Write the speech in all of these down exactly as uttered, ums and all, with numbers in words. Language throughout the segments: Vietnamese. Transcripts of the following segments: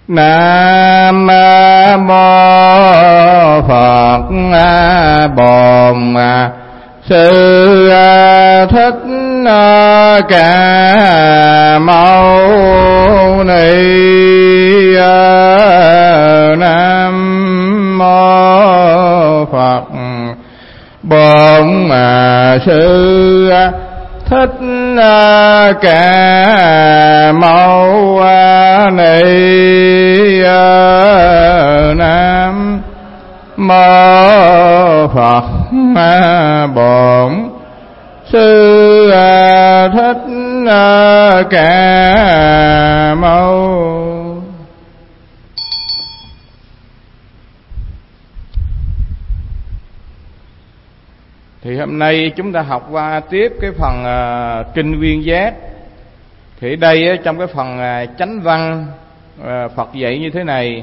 Nam mô Phật Bổn Sư Thích Ca Mâu Ni. Nam mô Phật Bổn Sư Thích Ca Mâu Ni. Nam mô Phật Bổn Sư Thích Ca Mâu. Thì hôm nay chúng ta học qua tiếp cái phần uh, Kinh Viên Giác. Thì đây trong cái phần uh, chánh văn, uh, Phật dạy như thế này: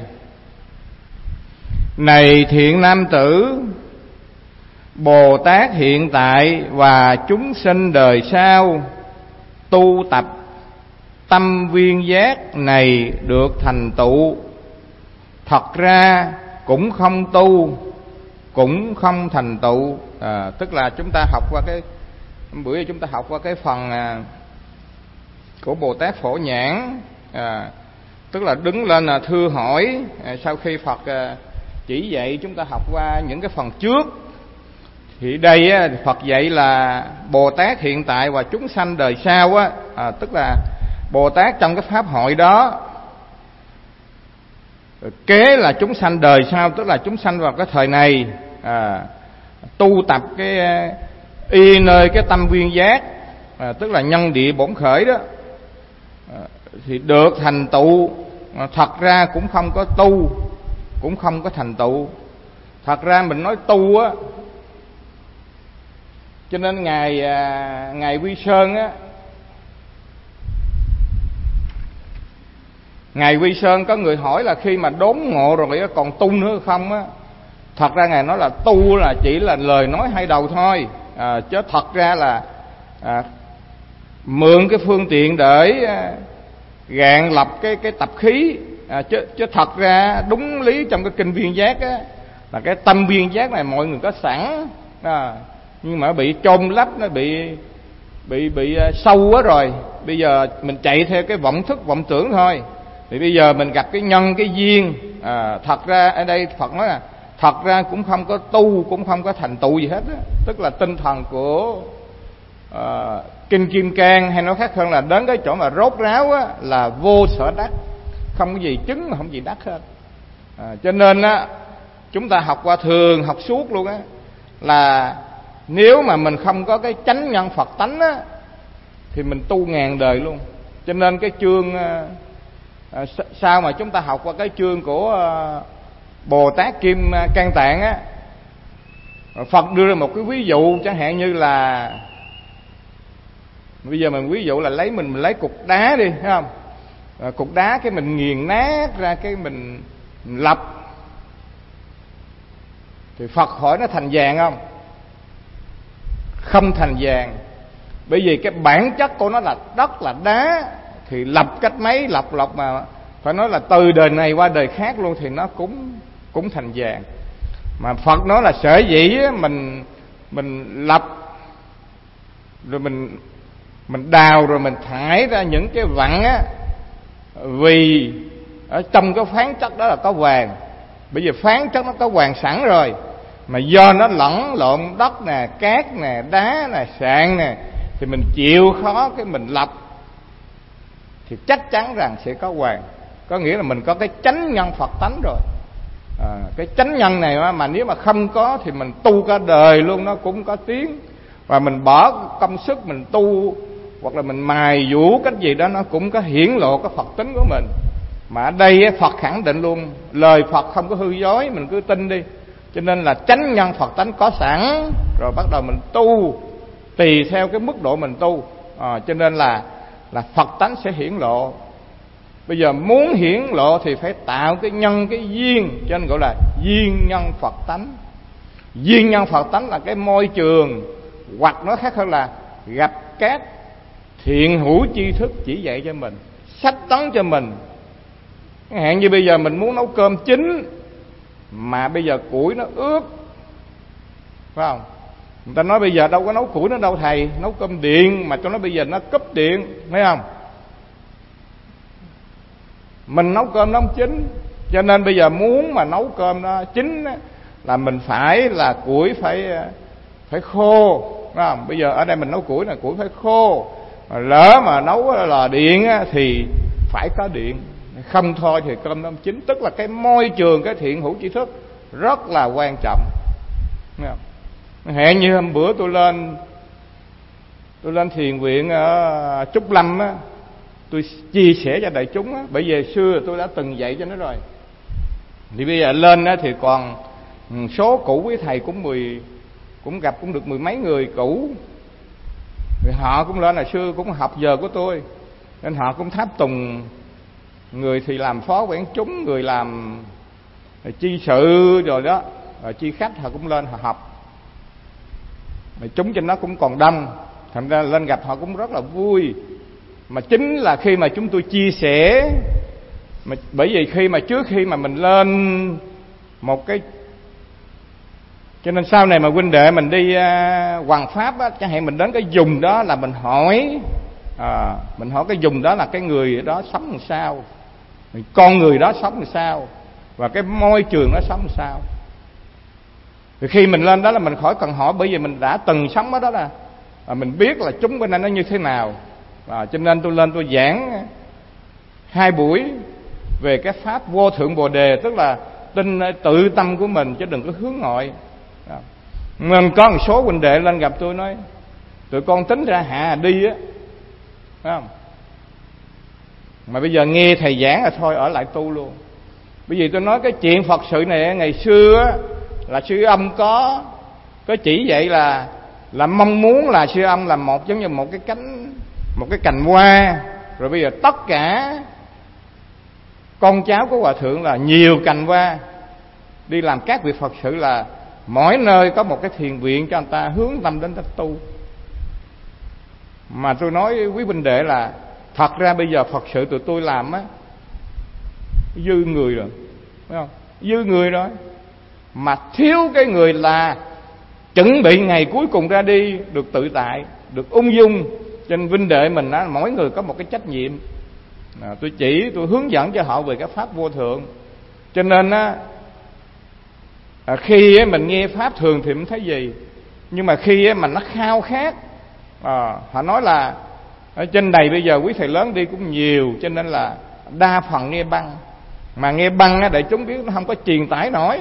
Này thiện nam tử, Bồ Tát hiện tại và chúng sinh đời sau tu tập tâm viên giác này được thành tựu, thật ra cũng không tu, cũng không thành tựu. À, tức là chúng ta học qua cái bữa chúng ta học qua cái phần à, của Bồ Tát Phổ Nhãn, à, tức là đứng lên là thưa hỏi. À, sau khi Phật à, chỉ dạy chúng ta học qua những cái phần trước, thì đây á, Phật dạy là Bồ Tát hiện tại và chúng sanh đời sau á, à, tức là Bồ Tát trong cái pháp hội đó, kế là chúng sanh đời sau, tức là chúng sanh vào cái thời này, à, tu tập cái y nơi cái tâm viên giác, à, tức là nhân địa bổn khởi đó, à, thì được thành tựu. À, thật ra cũng không có tu, cũng không có thành tựu. Thật ra mình nói tu á, cho nên ngài à, ngài Quy Sơn á, ngài Quy Sơn có người hỏi là khi mà đốn ngộ rồi còn tu nữa không á. Thật ra ngài nói là tu là chỉ là lời nói hai đầu thôi, à, chứ thật ra là à, mượn cái phương tiện để à, gạn lập cái cái tập khí, à, chứ chứ thật ra đúng lý trong cái kinh viên giác á, là cái tâm viên giác này mọi người có sẵn, à, nhưng mà bị chôn lấp, nó bị bị bị sâu quá rồi. Bây giờ mình chạy theo cái vọng thức vọng tưởng thôi. Thì bây giờ mình gặp cái nhân cái duyên, à, thật ra ở đây Phật nói là thật ra cũng không có tu, cũng không có thành tựu gì hết á. Tức là tinh thần của uh, Kinh Kim Cang, hay nói khác hơn là đến cái chỗ mà rốt ráo á, là vô sở đắc, không có gì chứng mà không gì đắc hết. À, cho nên á, chúng ta học qua thường, học suốt luôn á, là nếu mà mình không có cái chánh nhân Phật tánh á, thì mình tu ngàn đời luôn. Cho nên cái chương à, sao mà chúng ta học qua cái chương của à, Bồ Tát Kim Cang Tạng á, Phật đưa ra một cái ví dụ, chẳng hạn như là bây giờ mình ví dụ là lấy mình, mình lấy cục đá đi, thấy không? À, cục đá cái mình nghiền nát ra, cái mình, mình lập, thì Phật hỏi nó thành vàng không? Không thành vàng. Bởi vì cái bản chất của nó là đất, là đá, thì lập cách mấy lập lập mà phải nói là từ đời này qua đời khác luôn thì nó cũng cũng thành vàng. Mà Phật nói là sở dĩ mình mình lập rồi mình mình đào rồi mình thải ra những cái vặn á, vì ở trong cái phán chất đó là có vàng. Bởi vì phán chất nó có vàng sẵn rồi, mà do nó lẫn lộn đất nè, cát nè, đá nè, sạn nè, thì mình chịu khó cái mình lập thì chắc chắn rằng sẽ có vàng. Có nghĩa là mình có cái chánh nhân Phật tánh rồi. À, cái chánh nhân này mà, mà nếu mà không có thì mình tu cả đời luôn nó cũng có tiếng. Và mình bỏ công sức mình tu, hoặc là mình mài dũa cách gì đó, nó cũng có hiển lộ cái Phật tính của mình. Mà ở đây Phật khẳng định luôn, lời Phật không có hư dối, mình cứ tin đi. Cho nên là chánh nhân Phật tánh có sẵn rồi, bắt đầu mình tu tùy theo cái mức độ mình tu. À, cho nên là là Phật tánh sẽ hiển lộ. Bây giờ muốn hiển lộ thì phải tạo cái nhân, cái duyên, cho nên gọi là duyên nhân Phật tánh. Duyên nhân Phật tánh là cái môi trường, hoặc nói khác hơn là gặp các thiện hữu tri thức chỉ dạy cho mình, sách tấn cho mình, Hạn như bây giờ mình muốn nấu cơm chín mà bây giờ củi nó ướt, phải không? Người ta nói bây giờ đâu có nấu củi nữa đâu thầy, nấu cơm điện mà cho nó bây giờ nó cúp điện, thấy không? Mình nấu cơm nó không chín, cho nên bây giờ muốn mà nấu cơm nó chín là mình phải là củi phải phải khô, phải không? Bây giờ ở đây mình nấu củi là củi phải khô, mà lỡ mà nấu lò điện thì phải có điện, không thôi thì cơm nó không chín. Tức là cái môi trường, cái thiện hữu tri thức rất là quan trọng, thấy không? Hẹn như hôm bữa tôi lên tôi lên thiền viện ở Trúc Lâm á, tôi chia sẻ cho đại chúng á, bởi vì xưa tôi đã từng dạy cho nó rồi, thì bây giờ lên á thì còn số cũ với thầy cũng mười cũng gặp cũng được mười mấy người cũ, thì họ cũng lên, là xưa cũng học giờ của tôi nên họ cũng tháp tùng. Người thì làm phó quản chúng, người làm chi sự rồi đó, rồi chi khách, họ cũng lên họ học. Mà chúng trên đó cũng còn đông, thành ra lên gặp họ cũng rất là vui. Mà chính là khi mà chúng tôi chia sẻ, mà bởi vì khi mà trước khi mà mình lên một cái, cho nên sau này mà huynh đệ mình đi uh, Hoàng Pháp á, chẳng hạn mình đến cái vùng đó là mình hỏi à, mình hỏi cái vùng đó là cái người đó sống làm sao, con người đó sống làm sao, và cái môi trường nó sống làm sao. Thì khi mình lên đó là mình khỏi cần hỏi, bởi vì mình đã từng sống ở đó là và mình biết là chúng bên đây nó như thế nào. À, cho nên tôi lên tôi giảng hai buổi về cái pháp vô thượng bồ đề, tức là tin tự tâm của mình chứ đừng có hướng ngoại. À, mình có một số huynh đệ lên gặp tôi nói tụi con tính ra hạ đi á, phải không? Mà bây giờ nghe thầy giảng là thôi ở lại tu luôn. Bởi vì tôi nói cái chuyện Phật sự này ngày xưa là sư âm có có chỉ vậy, là là mong muốn là sư âm là một giống như một cái cánh một cái cành hoa, rồi bây giờ tất cả con cháu của hòa thượng là nhiều cành hoa đi làm các việc Phật sự, là mỗi nơi có một cái thiền viện cho người ta hướng tâm đến đất tu. Mà tôi nói quý huynh đệ là thật ra bây giờ Phật sự tụi tôi làm á dư người rồi, phải không? Dư người rồi, mà thiếu cái người là chuẩn bị ngày cuối cùng ra đi được tự tại, được ung dung. Cho nên huynh đệ mình á, mỗi người có một cái trách nhiệm. À, tôi chỉ tôi hướng dẫn cho họ về cái pháp vô thượng. Cho nên á, à, khi á, mình nghe pháp thường thì không thấy gì, nhưng mà khi á, mà nó khao khát, à, họ nói là ở trên này bây giờ quý thầy lớn đi cũng nhiều, cho nên là đa phần nghe băng. Mà nghe băng á, để chúng biết nó không có truyền tải nổi.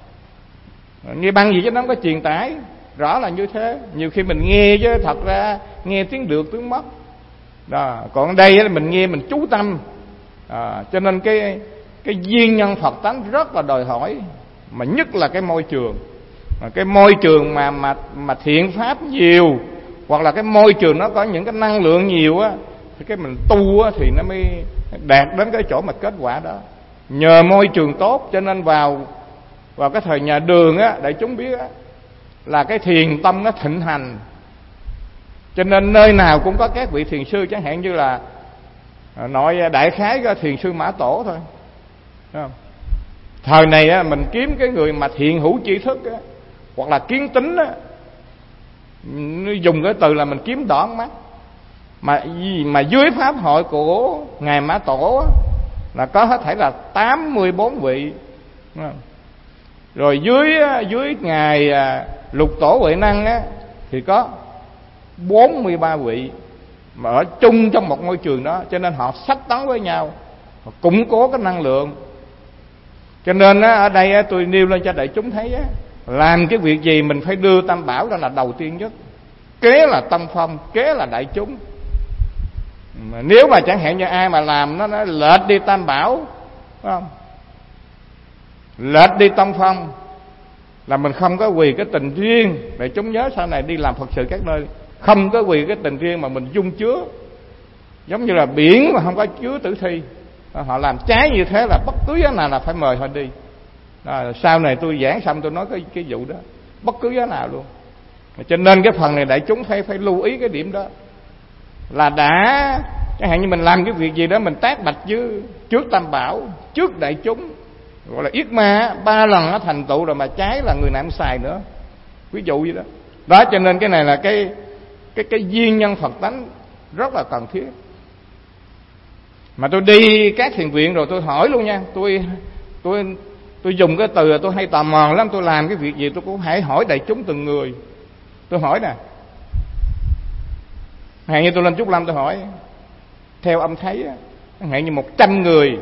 Nghe băng gì chứ nó không có truyền tải, rõ là như thế. Nhiều khi mình nghe chứ thật ra nghe tiếng được tiếng mất đó. Còn ở đây mình nghe mình chú tâm, à, cho nên cái cái duyên nhân Phật tánh rất là đòi hỏi, mà nhất là cái môi trường. Mà cái môi trường mà mà mà thiện pháp nhiều, hoặc là cái môi trường nó có những cái năng lượng nhiều á, thì cái mình tu á thì nó mới đạt đến cái chỗ mà kết quả đó. Nhờ môi trường tốt cho nên vào vào cái thời nhà Đường á, đại chúng biết á, là cái thiền tâm nó thịnh hành. Cho nên nơi nào cũng có các vị thiền sư, chẳng hạn như là nội đại khái có thiền sư Mã Tổ thôi, thấy không? Thời này á, mình kiếm cái người mà thiện hữu tri thức á, hoặc là kiến tính á, dùng cái từ là mình kiếm đỏ mắt. Mà mà dưới pháp hội của ngài Mã Tổ á, là có hết thảy là tám mươi bốn vị. Rồi dưới dưới ngài Lục Tổ Huệ Năng á, thì có bốn mươi ba vị, mà ở chung trong một ngôi trường đó, cho nên họ sách tấn với nhau, họ củng cố cái năng lượng. Cho nên á, ở đây á, tôi nêu lên cho đại chúng thấy á, làm cái việc gì mình phải đưa Tam Bảo ra là đầu tiên nhất, kế là Tâm Phong, kế là đại chúng. Mà nếu mà chẳng hạn như ai mà làm nó, nó lệch đi Tam Bảo, phải không? Lệch đi Tâm Phong là mình không có quỳ cái tình riêng. Để chúng nhớ sau này đi làm Phật sự các nơi, không có quỳ cái tình riêng mà mình dung chứa, giống như là biển mà không có chứa tử thi. Họ làm trái như thế là bất cứ giá nào là phải mời họ đi. À, sau này tôi giảng xong tôi nói cái cái vụ đó, bất cứ giá nào luôn. Cho nên cái phần này đại chúng phải phải lưu ý cái điểm đó, là đã Chẳng hạn như mình làm cái việc gì đó mình tác bạch với trước Tam Bảo, trước đại chúng, gọi là yết ma, ba lần nó thành tựu rồi mà trái là người nào cũng xài nữa, ví dụ vậy đó. Đó cho nên cái này là cái cái cái duyên nhân Phật tánh rất là cần thiết. Mà tôi đi các thiền viện rồi tôi hỏi luôn nha, tôi tôi tôi dùng cái từ là tôi hay tò mò lắm. Tôi làm cái việc gì tôi cũng hãy hỏi đại chúng từng người. Tôi hỏi nè, hạn như tôi lên Trúc Lâm tôi hỏi, theo ông thấy hạn như một trăm người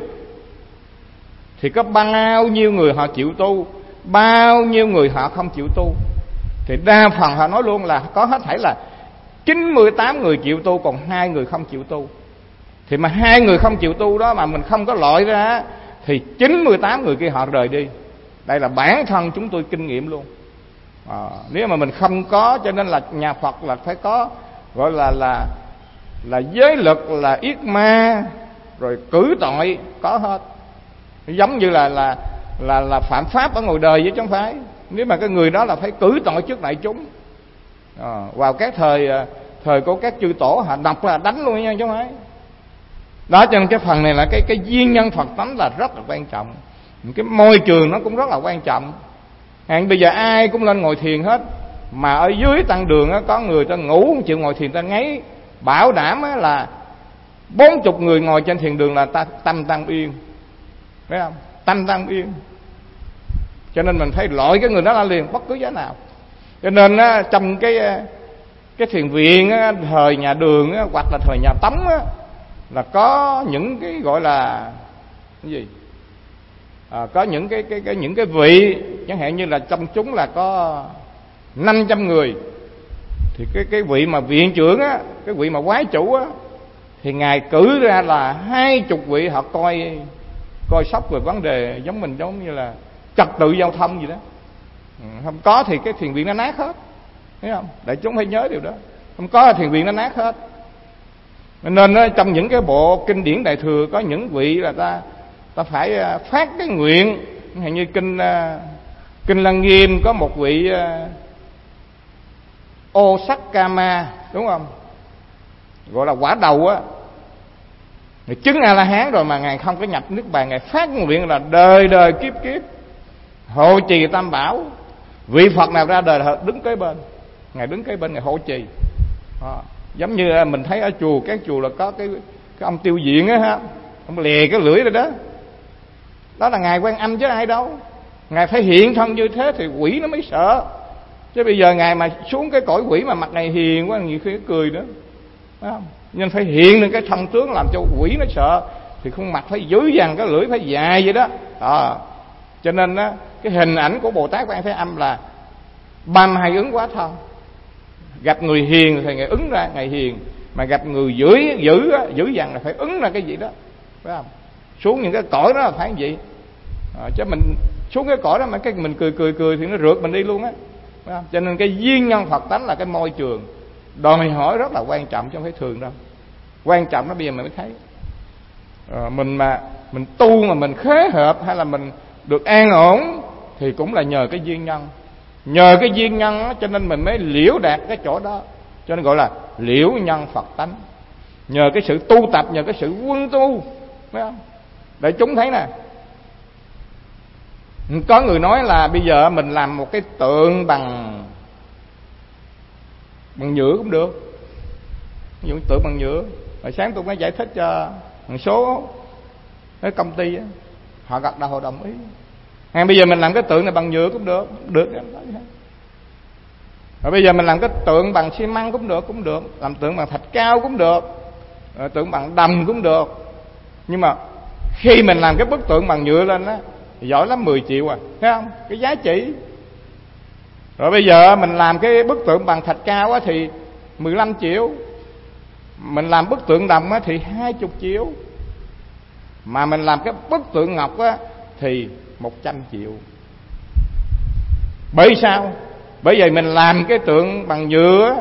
thì có bao nhiêu người họ chịu tu, bao nhiêu người họ không chịu tu? Thì đa phần họ nói luôn là có hết thảy là chín mươi tám người chịu tu, còn hai người không chịu tu. Thì mà hai người không chịu tu đó mà mình không có loại ra thì chín mươi tám người kia họ rời đi. Đây là bản thân chúng tôi kinh nghiệm luôn. À, nếu mà mình không có, cho nên là nhà Phật là phải có gọi là là là giới lực, là yết ma, rồi cử tội có hết. Giống như là là là là phạm pháp ở ngoài đời vậy chứ không phải. Nếu mà cái người đó là phải cử tội trước đại chúng. À, vào các thời thời của các chư tổ họ đọc là đánh luôn nha chứ không phải. Đó cho nên cái phần này là cái cái duyên nhân Phật tánh là rất là quan trọng. Cái môi trường nó cũng rất là quan trọng. Hàng bây giờ ai cũng lên ngồi thiền hết, mà ở dưới tăng đường á, có người ta ngủ không chịu ngồi thiền, ta ngáy, bảo đảm á, là bốn chục người ngồi trên thiền đường là ta tâm tăng yên, thấy không? Tâm tăng yên. Cho nên mình phải loại cái người đó ra liền bất cứ giá nào. Cho nên á, trong cái cái thiền viện á, thời nhà Đường á, hoặc là thời nhà Tống á, là có những cái gọi là cái gì? À, có những cái cái cái những cái vị, chẳng hạn như là trong chúng là có năm trăm người, thì cái cái vị mà viện trưởng á, cái vị mà quái chủ á, thì ngài cử ra là hai chục vị họ coi coi sóc về vấn đề giống mình, giống như là trật tự giao thông gì đó. Ừ, không có thì cái thiền viện nó nát hết, thấy không? Đại chúng phải nhớ điều đó. Không có thì thiền viện nó nát hết. Nên đó, trong những cái bộ kinh điển Đại Thừa có những vị là ta ta phải phát cái nguyện, hay như kinh kinh Lăng Nghiêm có một vị Ô Sắc Kama, đúng không? Gọi là quả đầu á, ngài chứng A La Hán rồi mà ngài không có nhập nước bàn, ngài phát nguyện là đời đời kiếp kiếp hộ trì Tam Bảo. Vị Phật nào ra đời là đứng kế bên, ngài đứng kế bên ngài hộ trì. À, giống như mình thấy ở chùa, các chùa là có cái cái ông tiêu diện á ha, ông lè cái lưỡi rồi đó, đó là ngài Quan Âm chứ ai đâu. Ngài phải hiện thân như thế thì quỷ nó mới sợ. Chứ bây giờ ngài mà xuống cái cõi quỷ mà mặt ngài hiền quá, nhiều khi cười nữa, phải không? Nên phải hiện lên cái thân tướng làm cho quỷ nó sợ, thì khuôn mặt phải dữ dằn, cái lưỡi phải dài vậy đó. À, cho nên á, cái hình ảnh của Bồ Tát Quan Thế Âm là ba mươi hai ứng hóa thân. Gặp người hiền thì ngài ứng ra ngài hiền, mà gặp người dữ dữ dữ dằn là phải ứng ra cái gì đó, phải không? Xuống những cái cõi đó là phải vậy. À, chứ mình xuống cái cõi đó mà cái mình cười cười cười thì nó rượt mình đi luôn á, phải không? Cho nên cái duyên nhân Phật tánh là cái môi trường đòi hỏi rất là quan trọng, chứ không phải thường đâu. Quan trọng đó bây giờ mình mới thấy. À, mình mà mình tu mà mình khế hợp hay là mình được an ổn thì cũng là nhờ cái duyên nhân. Nhờ cái duyên nhân đó, cho nên mình mới liễu đạt cái chỗ đó, cho nên gọi là liễu nhân Phật tánh. Nhờ cái sự tu tập, nhờ cái sự quân tu, phải không? Để chúng thấy nè, có người nói là bây giờ mình làm một cái tượng bằng bằng nhựa cũng được. Ví dụ tượng bằng nhựa. Hồi sáng tôi mới giải thích cho một số cái công ty đó, họ gật đầu họ đồng ý. Hay bây giờ mình làm cái tượng này bằng nhựa cũng được, được. Rồi bây giờ mình làm cái tượng bằng xi măng cũng được, cũng được. Làm tượng bằng thạch cao cũng được, rồi tượng bằng đồng cũng được. Nhưng mà khi mình làm cái bức tượng bằng nhựa lên á, giỏi lắm mười triệu à, thấy không? Cái giá trị. Rồi bây giờ mình làm cái bức tượng bằng thạch cao á thì mười lăm triệu. Mình làm bức tượng đồng á thì hai mươi triệu. Mà mình làm cái bức tượng ngọc á thì một trăm triệu. Bởi sao? Bởi vì mình làm cái tượng bằng nhựa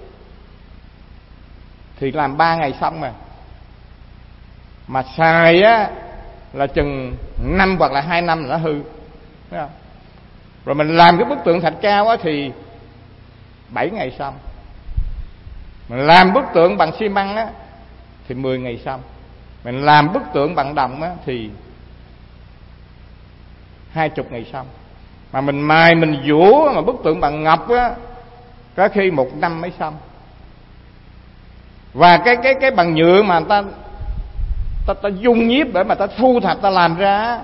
thì làm ba ngày xong mà. Mà xài á là chừng năm hoặc là hai năm là nó hư, thấy không? Rồi mình làm cái bức tượng thạch cao á thì bảy ngày xong. Mình làm bức tượng bằng xi măng á thì mười ngày xong. Mình làm bức tượng bằng đồng á, thì hai chục ngày xong. Mà mình mài mình vũa mà bức tượng bằng ngọc á, có khi một năm mới xong. Và cái cái cái bằng nhựa mà ta ta ta dung nhiếp để mà ta thu thập ta làm ra,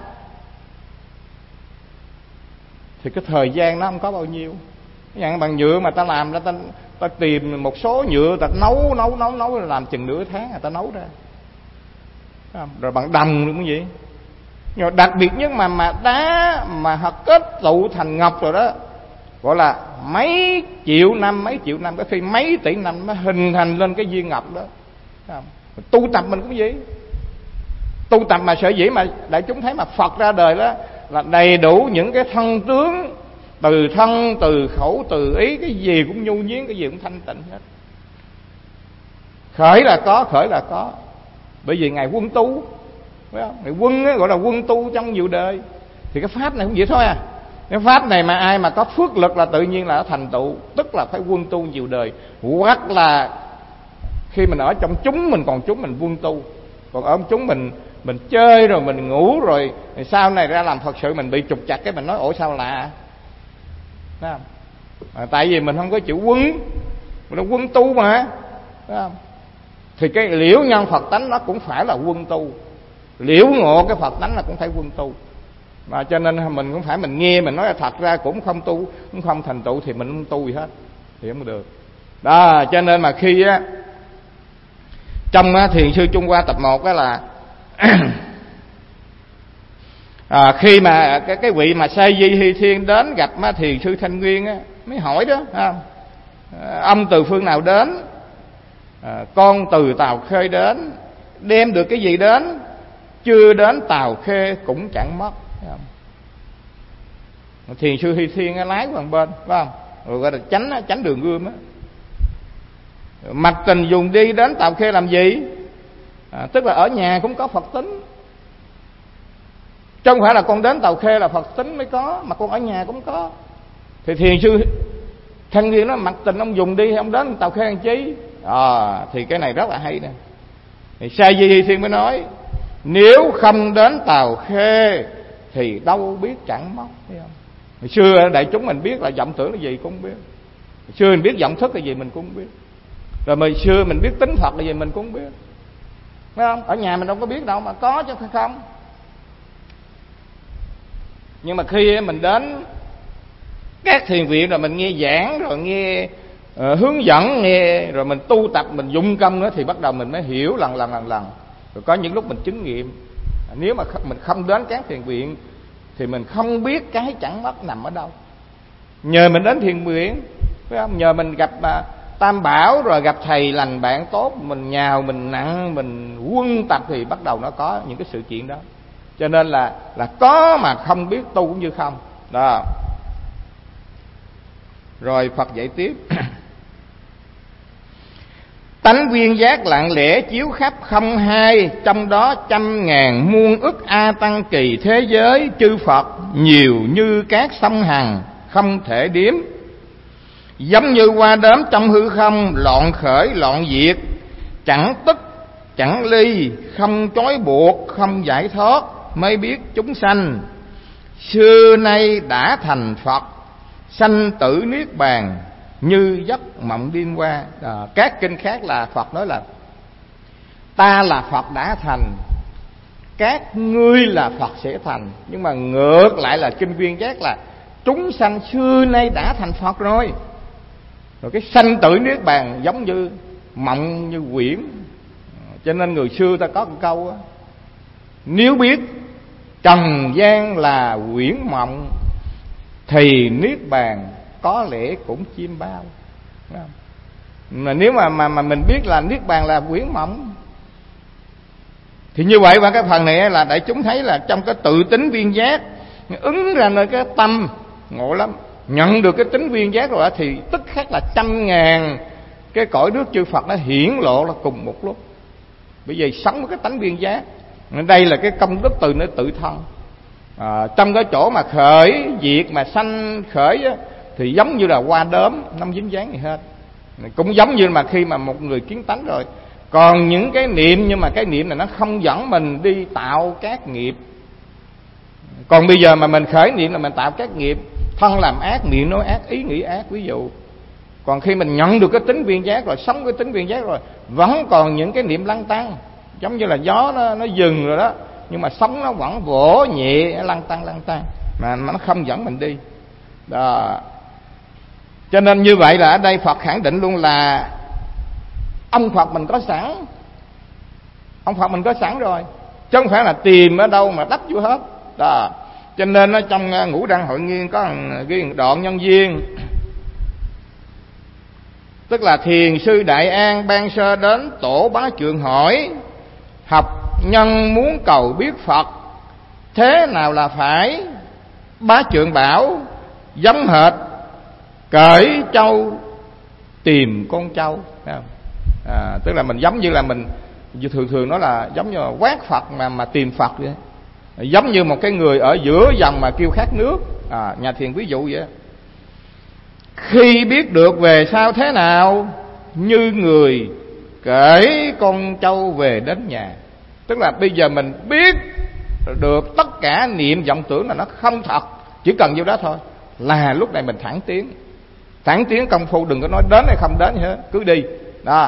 thì cái thời gian nó không có bao nhiêu.อย่างbằng nhựa mà ta làm ra, ta ta tìm một số nhựa, ta nấu nấu nấu nấu làm chừng nửa tháng là ta nấu ra. Rồi bằng đồng cũng vậy. Nhưng mà đặc biệt nhất mà mà đá mà họ kết tụ thành ngọc rồi đó, gọi là mấy triệu năm, mấy triệu năm, có khi mấy tỷ năm mới hình thành lên cái viên ngọc đó. Tu tập mình cũng vậy. Tu tập mà sở dĩ mà đại chúng thấy mà Phật ra đời đó là đầy đủ những cái thân tướng, từ thân, từ khẩu, từ ý, cái gì cũng nhu nhuyễn, cái gì cũng thanh tịnh hết. Khởi là có, khởi là có. Bởi vì Ngài quân tu, phải không? Ngài quân ấy, gọi là quân tu trong nhiều đời. Thì cái pháp này cũng vậy thôi à. Cái pháp này mà ai mà có phước lực là tự nhiên là thành tựu, tức là phải quân tu nhiều đời. Hoặc là khi mình ở trong chúng mình còn chúng mình quân tu, còn ở chúng mình mình chơi rồi mình ngủ rồi sau này ra làm Phật sự mình bị trục chặt, cái mình nói ủa sao lạ. Thấy không? À, tại vì mình không có chịu quân, mình là quân tu mà. Thấy không? Thì cái liễu nhân Phật tánh nó cũng phải là quân tu, liễu ngộ cái Phật tánh là cũng phải quân tu. Mà cho nên mình cũng phải mình nghe mình nói là thật ra cũng không tu, cũng không thành tựu thì mình không tu gì hết thì không được. Đó, cho nên mà khi á trong á, Thiền sư Trung Hoa tập một á là à, khi mà cái cái vị mà Sa Di Hy Thiên đến gặp á, Thiền sư Thanh Nguyên á, mới hỏi đó, à, ông từ phương nào đến? À, con từ Tàu Khê đến. Đem được cái gì đến? Chưa đến Tàu Khê cũng chẳng mất. Thiền sư Hy Thiên á, lái qua một bên, phải không? Rồi gọi là tránh tránh đường gươm á. Mặt tình dùng đi đến Tàu Khê làm gì? À, tức là ở nhà cũng có Phật tính, chứ không phải là con đến Tàu Khê là Phật tính mới có, mà con ở nhà cũng có. Thì Thiền sư Thanh Nguyên nói mặt tình ông dùng đi, ông đến Tàu Khê làm chi? À, thì cái này rất là hay nè. Thì Sa Di Hy Thiên mới nói nếu không đến Tàu Khê thì đâu biết chẳng mất. Thấy không? Hồi xưa đại chúng mình biết là vọng tưởng là gì cũng không biết. Hồi xưa mình biết vọng thức là gì mình cũng không biết. Rồi hồi xưa mình biết tính Phật là gì mình cũng không biết. Thấy không? Ở nhà mình đâu có biết đâu mà có chứ không. Nhưng mà khi mình đến các thiền viện rồi mình nghe giảng, rồi nghe uh, hướng dẫn, nghe rồi mình tu tập, mình dụng công nữa thì bắt đầu mình mới hiểu lần lần lần lần. Rồi có những lúc mình chứng nghiệm. Nếu mà mình không đến các thiền viện thì mình không biết cái chẳng mất nằm ở đâu. Nhờ mình đến thiền viện, phải không? Nhờ mình gặp uh, Tam Bảo, rồi gặp thầy lành bạn tốt, mình nhào, mình nặng, mình quân tập thì bắt đầu nó có những cái sự chuyện đó. Cho nên là là có mà không biết tu cũng như không. Đó. Rồi Phật dạy tiếp. Tánh viên giác lặng lẽ chiếu khắp không hai, trong đó trăm ngàn muôn ức a tăng kỳ thế giới chư Phật nhiều như các sông hằng không thể đếm. Giống như hoa đốm trong hư không, loạn khởi loạn diệt, chẳng tức chẳng ly, không trói buộc, không giải thoát, mới biết chúng sanh xưa nay đã thành Phật, sanh tử niết bàn như giấc mộng đêm qua. À, các kinh khác là Phật nói là ta là Phật đã thành, các ngươi là Phật sẽ thành. Nhưng mà ngược lại là kinh viên giác là chúng sanh xưa nay đã thành Phật rồi. Rồi cái sanh tử niết bàn giống như mộng như quyển. Cho nên người xưa ta có một câu á, nếu biết trần gian là quyển mộng thì niết bàn có lẽ cũng chiêm bao. Mà nếu mà mà mà mình biết là niết bàn là quyển mộng thì như vậy, và cái phần này là đại chúng thấy là trong cái tự tính viên giác ứng ra nơi cái tâm ngộ lắm. Nhận được cái tính viên giác rồi thì tức khắc là trăm ngàn cái cõi nước chư Phật nó hiển lộ là cùng một lúc. Bởi vì sống với cái tánh viên giác. Đây là cái công đức từ nơi tự thân. À, trong cái chỗ mà khởi diệt mà sanh khởi á, thì giống như là hoa đốm, không dính dáng gì hết. Cũng giống như mà khi mà một người kiến tánh rồi Còn những cái niệm, nhưng mà cái niệm này nó không dẫn mình đi tạo các nghiệp. Còn bây giờ mà mình khởi niệm là mình tạo các nghiệp, thân làm ác, miệng nói ác, ý nghĩ ác, ví dụ. Còn khi mình nhận được cái tính viên giác rồi, sống cái tính viên giác rồi, vẫn còn những cái niệm lăng tăng, giống như là gió nó, nó dừng rồi đó, nhưng mà sống nó vẫn vỗ nhẹ, lăng tăng lăng tăng, mà nó không dẫn mình đi đó. Cho nên như vậy là ở đây Phật khẳng định luôn là ông Phật mình có sẵn, ông Phật mình có sẵn rồi, chứ không phải là tìm ở đâu mà đắp vô hết đó. Cho nên ở trong Ngũ Đăng Hội Nghiên có ghi đoạn nhân duyên, tức là thiền sư Đại An ban sơ đến tổ Bá Trượng hỏi: học nhân muốn cầu biết Phật, thế nào là phải? Bá Trượng bảo: giống hệt cởi trâu tìm con trâu. À, tức là mình giống như là mình thường thường nói là giống như là quát Phật mà mà tìm Phật vậy. Giống như một cái người ở giữa dòng mà kêu khát nước. À, nhà thiền ví dụ vậy. Khi biết được về sau thế nào, như người kể con trâu về đến nhà. Tức là bây giờ mình biết được tất cả niệm vọng tưởng là nó không thật, chỉ cần nhiêu đó thôi là lúc này mình thẳng tiến. Thẳng tiến công phu, đừng có nói đến hay không đến hết, cứ đi đó.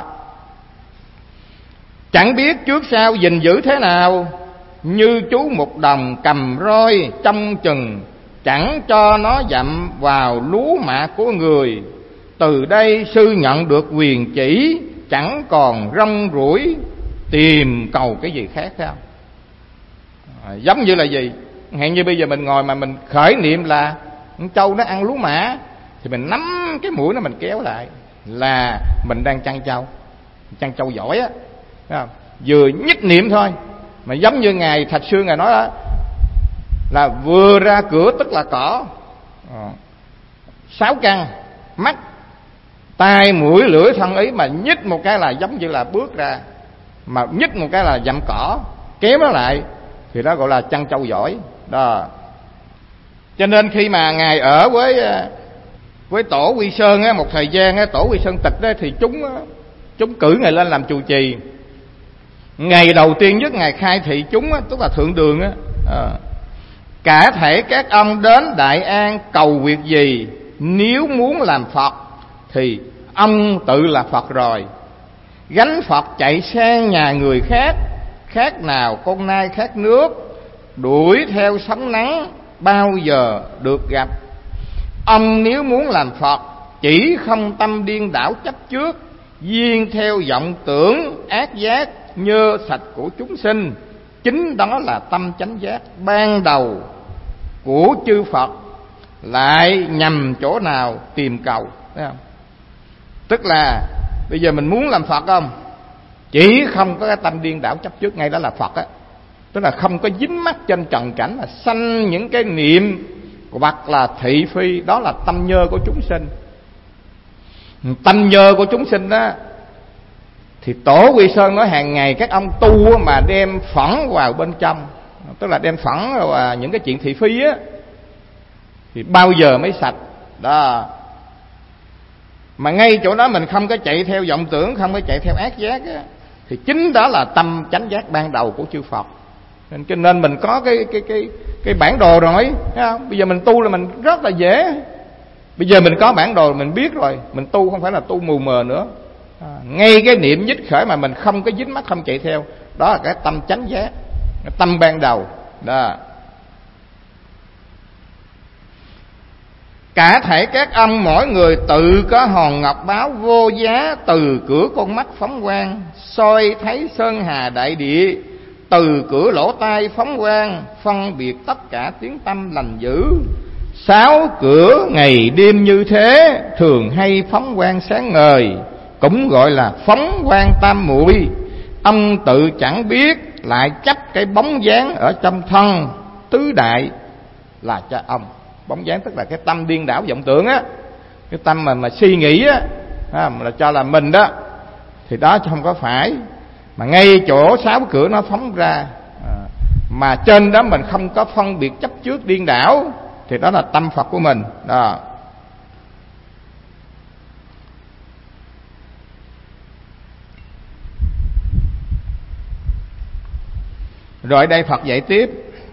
Chẳng biết trước sau gìn giữ thế nào, như chú Mục Đồng cầm roi trong chừng, chẳng cho nó dặm vào lúa mạ của người. Từ đây sư nhận được quyền chỉ, chẳng còn rong ruổi tìm cầu cái gì khác, phải không? À, giống như là gì? Hẹn như bây giờ mình ngồi mà mình khởi niệm là con trâu nó ăn lúa mạ, thì mình nắm cái mũi nó mình kéo lại là mình đang chăn trâu, chăn trâu giỏi á, phải không? Vừa nhất niệm thôi mà giống như ngài Thạch Sương ngài nói đó, là vừa ra cửa tức là cỏ. À, sáu căn mắt tai mũi lưỡi thân ý, mà nhích một cái là giống như là bước ra, mà nhích một cái là dặm cỏ, kéo nó lại thì đó gọi là chăn trâu giỏi đó. Cho nên khi mà ngài ở với với tổ Quy Sơn á, một thời gian á, tổ Quy Sơn tịch á, thì chúng chúng cử ngài lên làm trụ trì. Ngày đầu tiên nhất ngài khai thị chúng á, tức là thượng đường á, à, cả thể các ông đến Đại An cầu việc gì, nếu muốn làm Phật thì ông tự là Phật rồi. Gánh Phật chạy sang nhà người khác, khác nào con nai khát nước, đuổi theo sóng nắng, bao giờ được gặp. Ông nếu muốn làm Phật, chỉ không tâm điên đảo chấp trước, duyên theo vọng tưởng ác giác nhơ sạch của chúng sinh. Chính đó là tâm chánh giác ban đầu của chư Phật, lại nhằm chỗ nào tìm cầu, thấy không? Tức là bây giờ mình muốn làm Phật không, chỉ không có cái tâm điên đảo chấp trước, ngay đó là Phật á. Tức là không có dính mắc trên trần cảnh, là sanh những cái niệm hoặc là thị phi, đó là tâm nhơ của chúng sinh. Tâm nhơ của chúng sinh đó thì tổ Quy Sơn nói hàng ngày các ông tu mà đem phẫn vào bên trong, tức là đem phẫn vào những cái chuyện thị phi á, thì bao giờ mới sạch đó. Mà ngay chỗ đó mình không có chạy theo vọng tưởng, không có chạy theo ác giác á, thì chính đó là tâm chánh giác ban đầu của chư Phật. Nên cho nên mình có cái cái cái cái bản đồ rồi, thấy không? Bây giờ mình tu là mình rất là dễ. Bây giờ mình có bản đồ mình biết rồi, mình tu không phải là tu mù mờ nữa. À, ngay cái niệm nhất khởi mà mình không có dính mắt, không chạy theo, đó là cái tâm chánh giác, cái tâm ban đầu đó. Cả thể các ông mỗi người tự có hòn ngọc báo vô giá, từ cửa con mắt phóng quang soi thấy sơn hà đại địa, từ cửa lỗ tai phóng quang phân biệt tất cả tiếng tâm lành dữ. Sáu cửa ngày đêm như thế, thường hay phóng quang sáng ngời, cũng gọi là phóng quang tam muội. Ông tự chẳng biết, lại chấp cái bóng dáng ở trong thân tứ đại là cho ông. Bóng dáng tức là cái tâm điên đảo vọng tưởng á, cái tâm mà mà suy nghĩ á, là cho là mình đó, thì đó không có phải. Mà ngay chỗ sáu cửa nó phóng ra, à, mà trên đó mình không có phân biệt chấp trước điên đảo, thì đó là tâm Phật của mình đó. Rồi đây Phật dạy tiếp: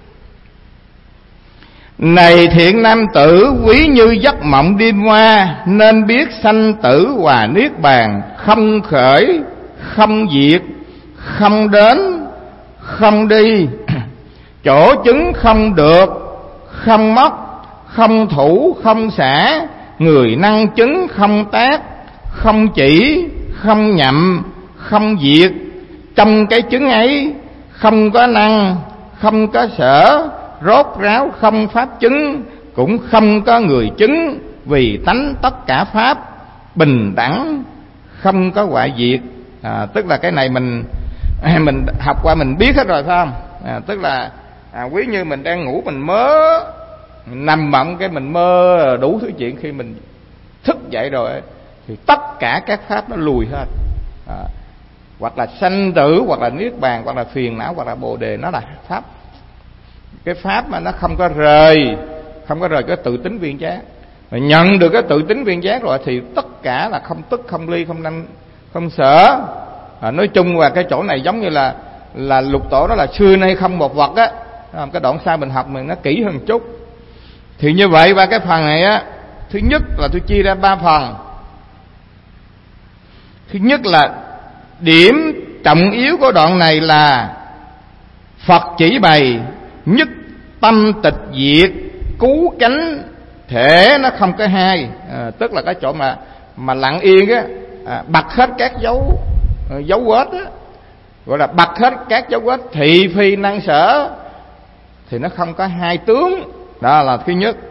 này thiện nam tử, quý như giấc mộng đêm qua, nên biết sanh tử và niết bàn, không khởi, không diệt, không đến, không đi, chỗ chứng không được, không mất, không thủ, không xả, người năng chứng không tác, không chỉ, không nhậm, không diệt. Trong cái chứng ấy không có năng, không có sở, rốt ráo không pháp chứng, cũng không có người chứng, vì tánh tất cả pháp bình đẳng, không có hoại diệt. À, tức là cái này mình mình học qua mình biết hết rồi phải không? À, tức là à, quý như mình đang ngủ mình mơ, mình nằm mộng cái mình mơ đủ thứ chuyện, khi mình thức dậy rồi thì tất cả các pháp nó lùi hết. À, hoặc là sanh tử, hoặc là niết bàn, hoặc là phiền não, hoặc là bồ đề, nó là pháp. Cái pháp mà nó không có rời, không có rời cái tự tính viên giác. Mà nhận được cái tự tính viên giác rồi thì tất cả là không tức, không ly, không năng, không sở. À, nói chung là cái chỗ này giống như là là lục tổ đó là xưa nay không một vật á. Cái đoạn sau mình học mình nó kỹ hơn chút. Thì như vậy và cái phần này á, thứ nhất là tôi chia ra ba phần. Thứ nhất là điểm trọng yếu của đoạn này là Phật chỉ bày nhất tâm tịch diệt, cứu cánh thể nó không có hai. À, tức là cái chỗ mà mà lặng yên á, à, bật hết các dấu dấu vết á, gọi là bật hết các dấu vết thị phi năng sở, thì nó không có hai tướng. Đó là thứ nhất.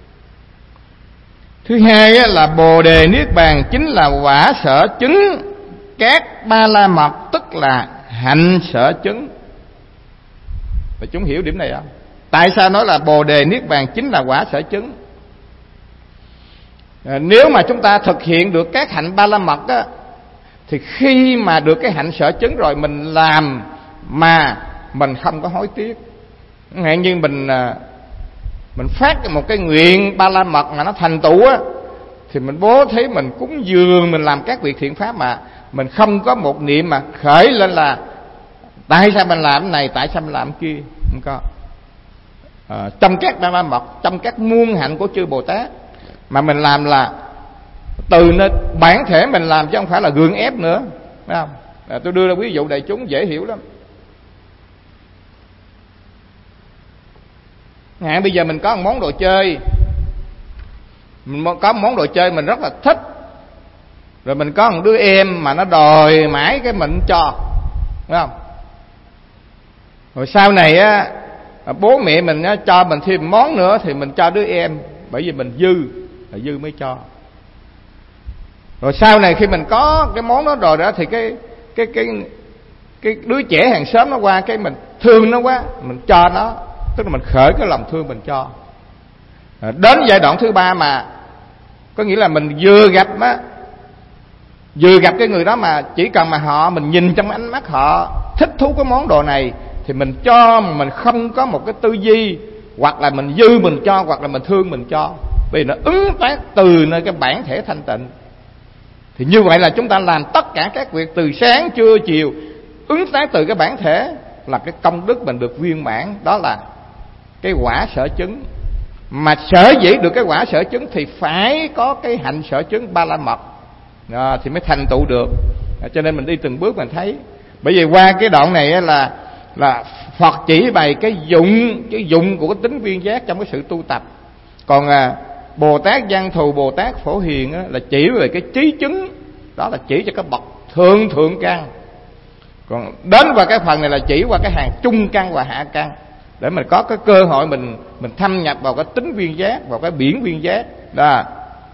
Thứ hai á, là bồ đề niết bàn chính là quả sở chứng các ba la mật, tức là hạnh sở chứng. Và chúng hiểu điểm này không? Tại sao nói là bồ đề niết bàn chính là quả sở chứng? À, nếu mà chúng ta thực hiện được các hạnh ba la mật á, thì khi mà được cái hạnh sở chứng rồi, mình làm mà mình không có hối tiếc. Hạn như mình mình phát một cái nguyện ba la mật mà nó thành tựu á, thì mình bố thí, mình cúng dường, mình làm các việc thiện pháp mà mình không có một niệm mà khởi lên là tại sao mình làm cái này, tại sao mình làm cái kia, không có. À, trong các ba la mật, trong các muôn hạnh của chư Bồ Tát, mà mình làm là từ nơi bản thể mình làm, chứ không phải là gượng ép nữa, phải không? À, tôi đưa ra ví dụ đại chúng dễ hiểu lắm. Hạn bây giờ mình có một món đồ chơi, mình có một món đồ chơi mình rất là thích, rồi mình có một đứa em mà nó đòi mãi cái mình cho, phải không? Rồi sau này á, bố mẹ mình á, cho mình thêm món nữa thì mình cho đứa em, bởi vì mình dư, là dư mới cho. Rồi sau này khi mình có cái món đó rồi đó, thì cái cái cái cái đứa trẻ hàng xóm nó qua, cái mình thương nó quá, mình cho nó, tức là mình khởi cái lòng thương mình cho. Đến giai đoạn thứ ba mà có nghĩa là mình vừa gặp á, vừa gặp cái người đó mà chỉ cần mà họ, mình nhìn trong ánh mắt họ thích thú cái món đồ này, thì mình cho mà mình không có một cái tư duy, hoặc là mình dư mình cho, hoặc là mình thương mình cho, vì nó ứng tác từ nơi cái bản thể thanh tịnh. Thì như vậy là chúng ta làm tất cả các việc từ sáng trưa chiều ứng tác từ cái bản thể, là cái công đức mình được viên mãn. Đó là cái quả sở chứng. Mà sở dĩ được cái quả sở chứng thì phải có cái hạnh sở chứng ba la mật, à, thì mới thành tựu được. À, cho nên mình đi từng bước mình thấy. Bởi vì qua cái đoạn này là là Phật chỉ bày cái dụng cái dụng của cái tính viên giác trong cái sự tu tập. Còn à, Bồ Tát Văn Thù, Bồ Tát Phổ Hiền á, là chỉ về cái trí chứng, đó là chỉ cho cái bậc thượng thượng căn. Còn đến vào cái phần này là chỉ qua cái hàng trung căn và hạ căn, để mình có cái cơ hội mình mình thâm nhập vào cái tính viên giác, vào cái biển viên giác đó.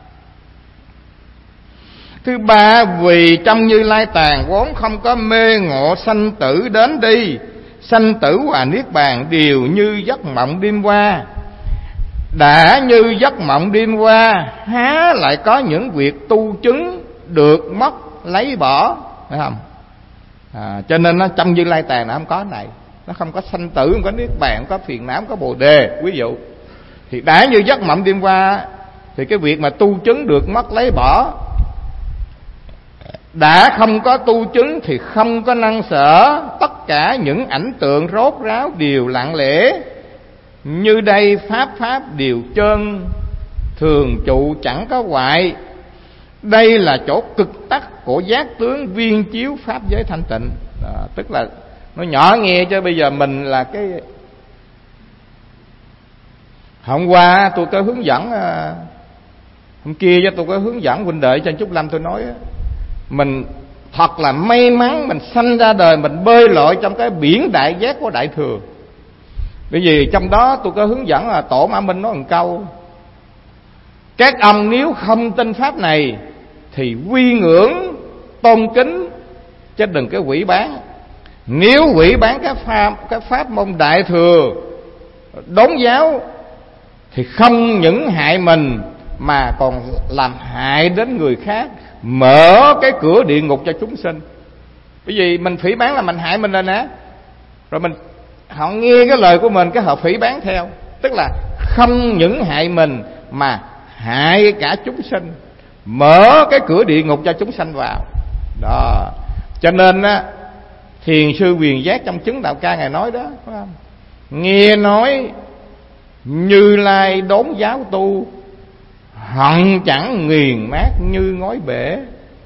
Thứ ba, vì trong Như Lai Tạng vốn không có mê ngộ sanh tử đến đi, sanh tử và niết bàn đều như giấc mộng đêm qua. Đã như giấc mộng đêm qua, há lại có những việc tu chứng được mất lấy bỏ, phải không? À, cho nên nó trong Như Lai Tạng nó không có này, nó không có sanh tử, không có niết bàn, không có phiền não, không có bồ đề. Ví dụ thì đã như giấc mộng đêm qua, thì cái việc mà tu chứng được mất lấy bỏ Đã không có tu chứng thì không có năng sở. Tất cả những ảnh tượng rốt ráo đều lặng lẽ. Như đây pháp pháp đều chân, thường trụ chẳng có hoại. Đây là chỗ cực tắc của giác tướng viên chiếu pháp giới thanh tịnh. Đó, tức là nó nhỏ nghe chứ bây giờ mình là cái. Hôm qua tôi có hướng dẫn, hôm kia cho tôi có hướng dẫn huynh đệ trên Trúc Lâm, tôi nói mình thật là may mắn mình sanh ra đời, mình bơi lội trong cái biển đại giác của Đại Thừa. Bởi vì trong đó tôi có hướng dẫn là Tổ Mã Minh nói một câu: các ông nếu không tin pháp này thì quy ngưỡng tôn kính chứ đừng có hủy bán. Nếu hủy bán các pháp, các pháp môn Đại Thừa đốn giáo thì không những hại mình mà còn làm hại đến người khác, mở cái cửa địa ngục cho chúng sinh. Bởi vì mình phỉ bán là mình hại mình rồi nè. Rồi mình họ nghe cái lời của mình, cái họ phỉ bán theo. Tức là không những hại mình mà hại cả chúng sinh, mở cái cửa địa ngục cho chúng sanh vào. Đó. Cho nên á, Thiền sư Quyền Giác trong Chứng Đạo Ca ngài nói đó, phải không? Nghe nói Như Lai đốn giáo tu, hận chẳng nghiền mát như ngói bể.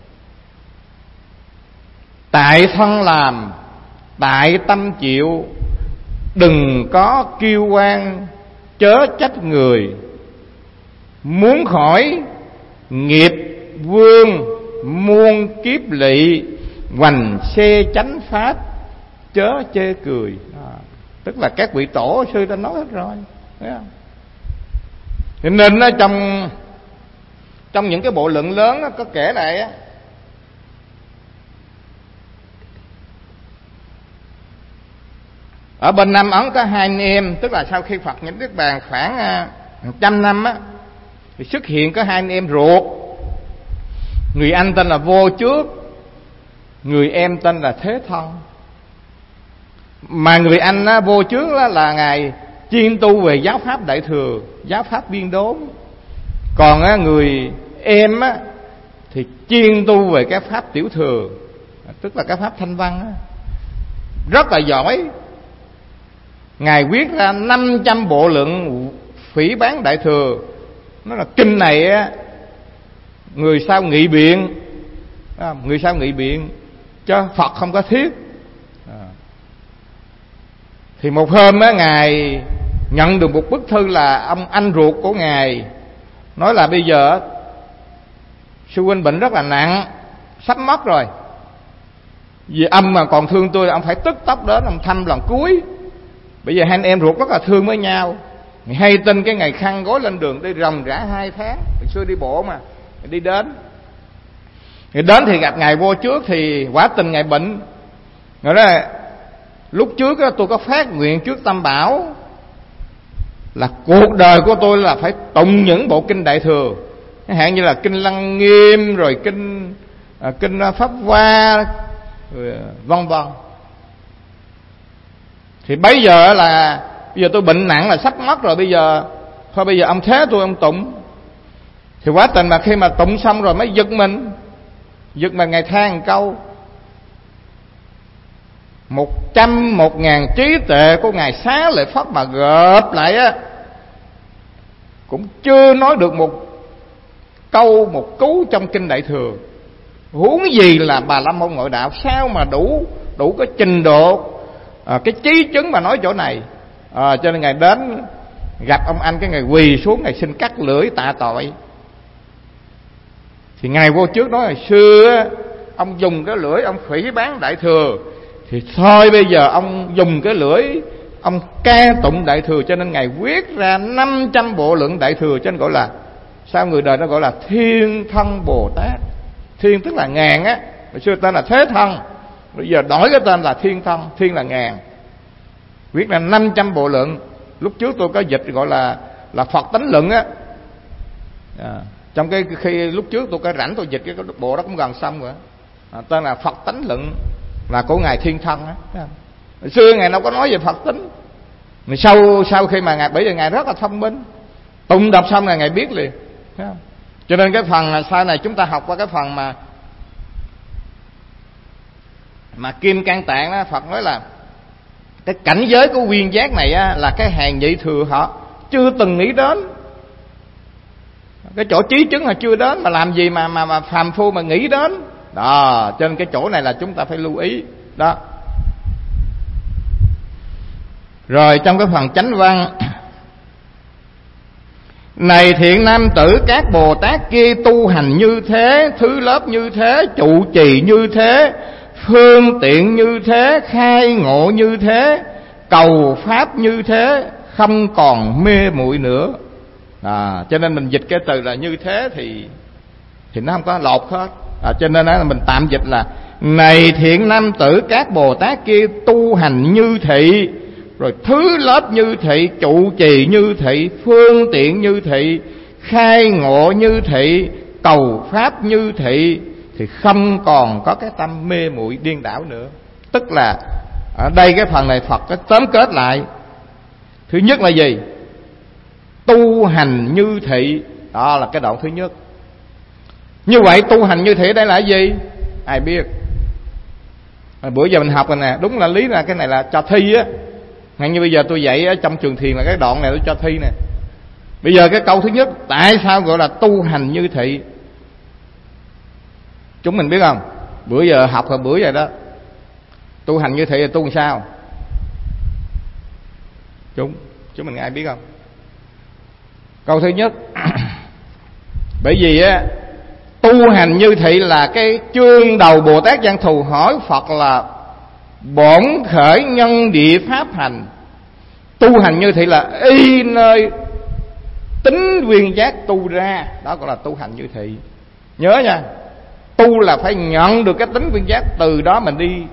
Tại thân làm, tại tâm chịu, đừng có kiêu oan chớ trách người. Muốn khỏi nghiệp vương muôn kiếp lỵ, hoành xe chánh pháp chớ chê cười. À, tức là các vị tổ sư đã nói hết rồi, thấy không? Cho nên đó, trong trong những cái bộ luận lớn đó, có kể lại á, ở bên Nam Ấn có hai anh em, tức là sau khi Phật nhập Niết Bàn khoảng một trăm năm á, thì xuất hiện có hai anh em ruột. Người anh tên là Vô Trước, người em tên là Thế Thân. Mà người anh á, Vô Trước á, là ngài chuyên tu về giáo pháp Đại Thừa, giáo pháp Viên Đốn. Còn á, người em á, thì chuyên tu về các pháp Tiểu Thừa, tức là các pháp Thanh Văn á. Rất là giỏi. Ngài viết ra năm trăm bộ luận phỉ báng Đại Thừa. Nó là kinh này á, người sao nghị biện, người sao nghị biện cho Phật không có thiết. À. Thì một hôm á, ngài nhận được một bức thư là ông anh ruột của ngài nói là bây giờ sư huynh bệnh rất là nặng, sắp mất rồi. Vì ông mà còn thương tôi, ông phải tức tốc đến ông thăm lần cuối. Bây giờ hai anh em ruột rất là thương với nhau. Hay tin cái ngày khăn gối lên đường đi ròng rã hai tháng. Hồi xưa đi bộ mà, đi đến. Thì đến thì gặp ngài Vô Trước thì quả tình ngài bệnh. Rồi đó, lúc trước đó, tôi có phát nguyện trước Tam Bảo là cuộc đời của tôi là phải tụng những bộ kinh Đại Thừa, chẳng hạn như là kinh Lăng Nghiêm, rồi kinh à, kinh Pháp Hoa, rồi vân vân. Thì bây giờ là bây giờ tôi bệnh nặng là sắp mất rồi, bây giờ thôi bây giờ ông thế tôi ông tụng. Thì quá tình mà khi mà tụng xong rồi mới giật mình, giật mình ngài than một câu: một trăm một ngàn trí tuệ của ngài Xá Lợi Phất mà gộp lại á, cũng chưa nói được một câu một cú trong kinh Đại Thừa, huống gì là Bà La Môn Ngoại Đạo. Sao mà đủ đủ cái trình độ, à, cái chí chứng mà nói chỗ này. À, cho nên ngài đến gặp ông anh, cái ngài quỳ xuống, ngài xin cắt lưỡi tạ tội. Thì ngài Vô Trước nói: hồi xưa ông dùng cái lưỡi ông phỉ báng Đại Thừa, thì thôi bây giờ ông dùng cái lưỡi ông ca tụng Đại Thừa, cho nên ngài viết ra năm trăm bộ luận Đại Thừa, cho nên gọi là, sao người đời nó gọi là Thiên Thân Bồ Tát. Thiên tức là ngàn á, hồi xưa tên là Thế Thân, bây giờ đổi cái tên là Thiên Thân. Thiên là ngàn, viết ra năm trăm bộ luận. Lúc trước tôi có dịch gọi là là Phật Tánh Luận á. À, trong cái khi lúc trước tôi có rảnh tôi dịch cái bộ đó cũng gần xong rồi. À, tên là Phật Tánh Luận, là của ngài Thiên Thân á. Hồi xưa ngài đâu có nói về Phật tính. Sau sau khi mà ngài, bởi vì ngài rất là thông minh, tụng đọc xong là ngài biết liền. Cho nên cái phần là sau này chúng ta học qua cái phần mà Mà Kim Cang Tạng đó, Phật nói là cái cảnh giới của nguyên giác này á, là cái hàng nhị thừa họ chưa từng nghĩ đến. Cái chỗ trí chứng họ chưa đến, mà làm gì mà mà, mà phàm phu mà nghĩ đến. Đó, trên cái chỗ này là chúng ta phải lưu ý đó. Rồi trong cái phần chánh văn: này thiện nam tử, các Bồ Tát kia tu hành như thế, thứ lớp như thế, trụ trì như thế, phương tiện như thế, khai ngộ như thế, cầu pháp như thế, không còn mê muội nữa. À, cho nên mình dịch cái từ là như thế thì thì nó không có lột hết. À, cho nên là mình tạm dịch là: này thiện nam tử, các Bồ Tát kia tu hành như thị, rồi thứ lớp như thị, trụ trì như thị, phương tiện như thị, khai ngộ như thị, cầu pháp như thị, thì không còn có cái tâm mê muội điên đảo nữa. Tức là ở đây cái phần này Phật có tóm kết lại. Thứ nhất là gì? Tu hành như thị. Đó là cái đoạn thứ nhất. Như vậy tu hành như thị đây là gì? Ai biết? Bữa giờ mình học rồi nè. Đúng là lý là cái này là cho thi á. Ngay như bây giờ tôi dạy ở trong trường thiền là cái đoạn này tôi cho thi nè. Bây giờ cái câu thứ nhất, tại sao gọi là tu hành như thị? Chúng mình biết không? Bữa giờ học rồi bữa giờ đó. Tu hành như thị là tu làm sao? Chúng Chúng mình ai biết không? Câu thứ nhất bởi vì á, tu hành như thị là cái chương đầu Bồ Tát Văn Thù hỏi Phật là bổn khởi nhân địa pháp hành. Tu hành như thị là y nơi tính viên giác tu ra. Đó gọi là tu hành như thị. Nhớ nha, tu là phải nhận được cái tính viên giác, từ đó mình đi.